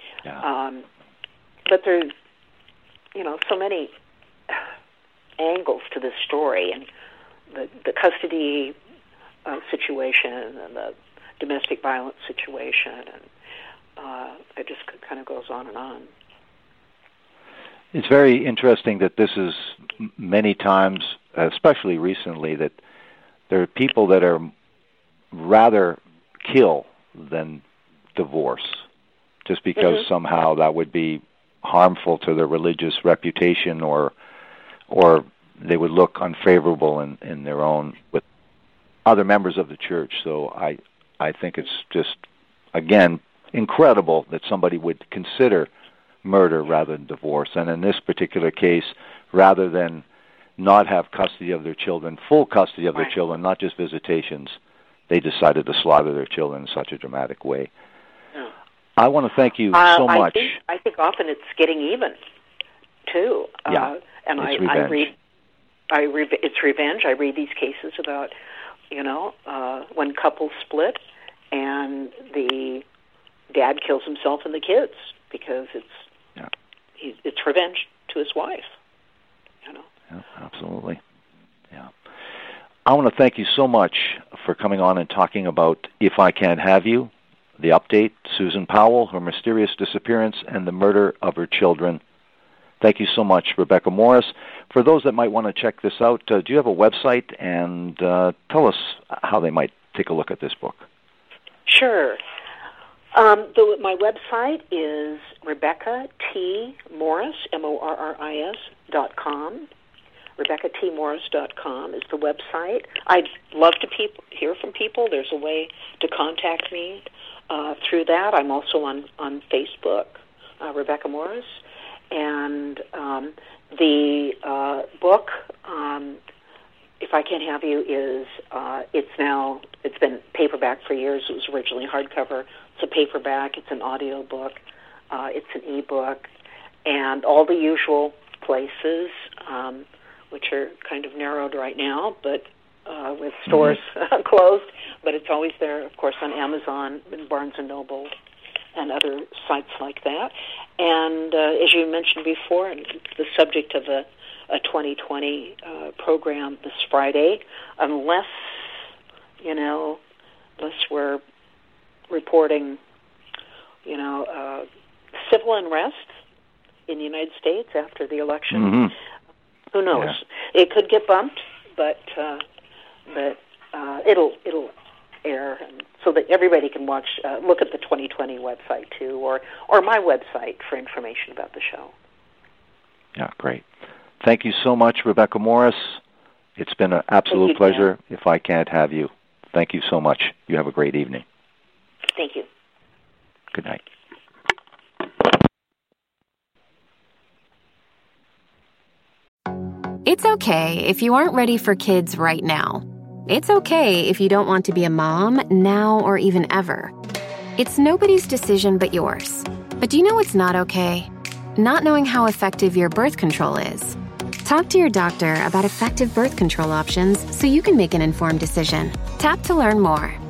but there's, so many angles to this story, and the custody situation and the domestic violence situation, and it just kind of goes on and on. It's very interesting that this is many times, especially recently, that there are people that are rather kill than divorce, just because somehow that would be harmful to their religious reputation, or they would look unfavorable in their own with other members of the church. So I think it's just, again, incredible that somebody would consider murder rather than divorce. And in this particular case, rather than not have custody of their children, full custody of their children, not just visitations, they decided to slaughter their children in such a dramatic way. Yeah. I want to thank you so much. I think often it's getting even, too. And it's revenge. It's revenge. I read these cases about, when couples split and the dad kills himself and the kids because it's revenge to his wife. Yeah, absolutely. Yeah. I want to thank you so much for coming on and talking about If I Can't Have You, the update, Susan Powell, her mysterious disappearance, and the murder of her children. Thank you so much, Rebecca Morris. For those that might want to check this out, do you have a website? And tell us how they might take a look at this book. Sure. My website is Rebecca T. Morris, MORRIS.com. RebeccaTMorris.com is the website. I'd love to hear from people. There's a way to contact me through that. I'm also on Facebook, Rebecca Morris. And the book, If I Can't Have You, is it's been paperback for years. It was originally hardcover. It's a paperback. It's an audio book. It's an ebook, and all the usual places, which are kind of narrowed right now, but with stores closed. But it's always there, of course, on Amazon and Barnes & Noble and other sites like that. And as you mentioned before, the subject of a 2020 program this Friday, unless we're reporting, civil unrest in the United States after the election. Mm-hmm. Who knows? Yeah. It could get bumped, but it'll air, and so that everybody can watch. Look at the 2020 website too, or my website for information about the show. Yeah, great. Thank you so much, Rebecca Morris. It's been an absolute pleasure. Dan. If I Can't Have You, thank you so much. You have a great evening. Thank you. Good night. It's okay if you aren't ready for kids right now. It's okay if you don't want to be a mom now or even ever. It's nobody's decision but yours. But do you know what's not okay? Not knowing how effective your birth control is. Talk to your doctor about effective birth control options so you can make an informed decision. Tap to learn more.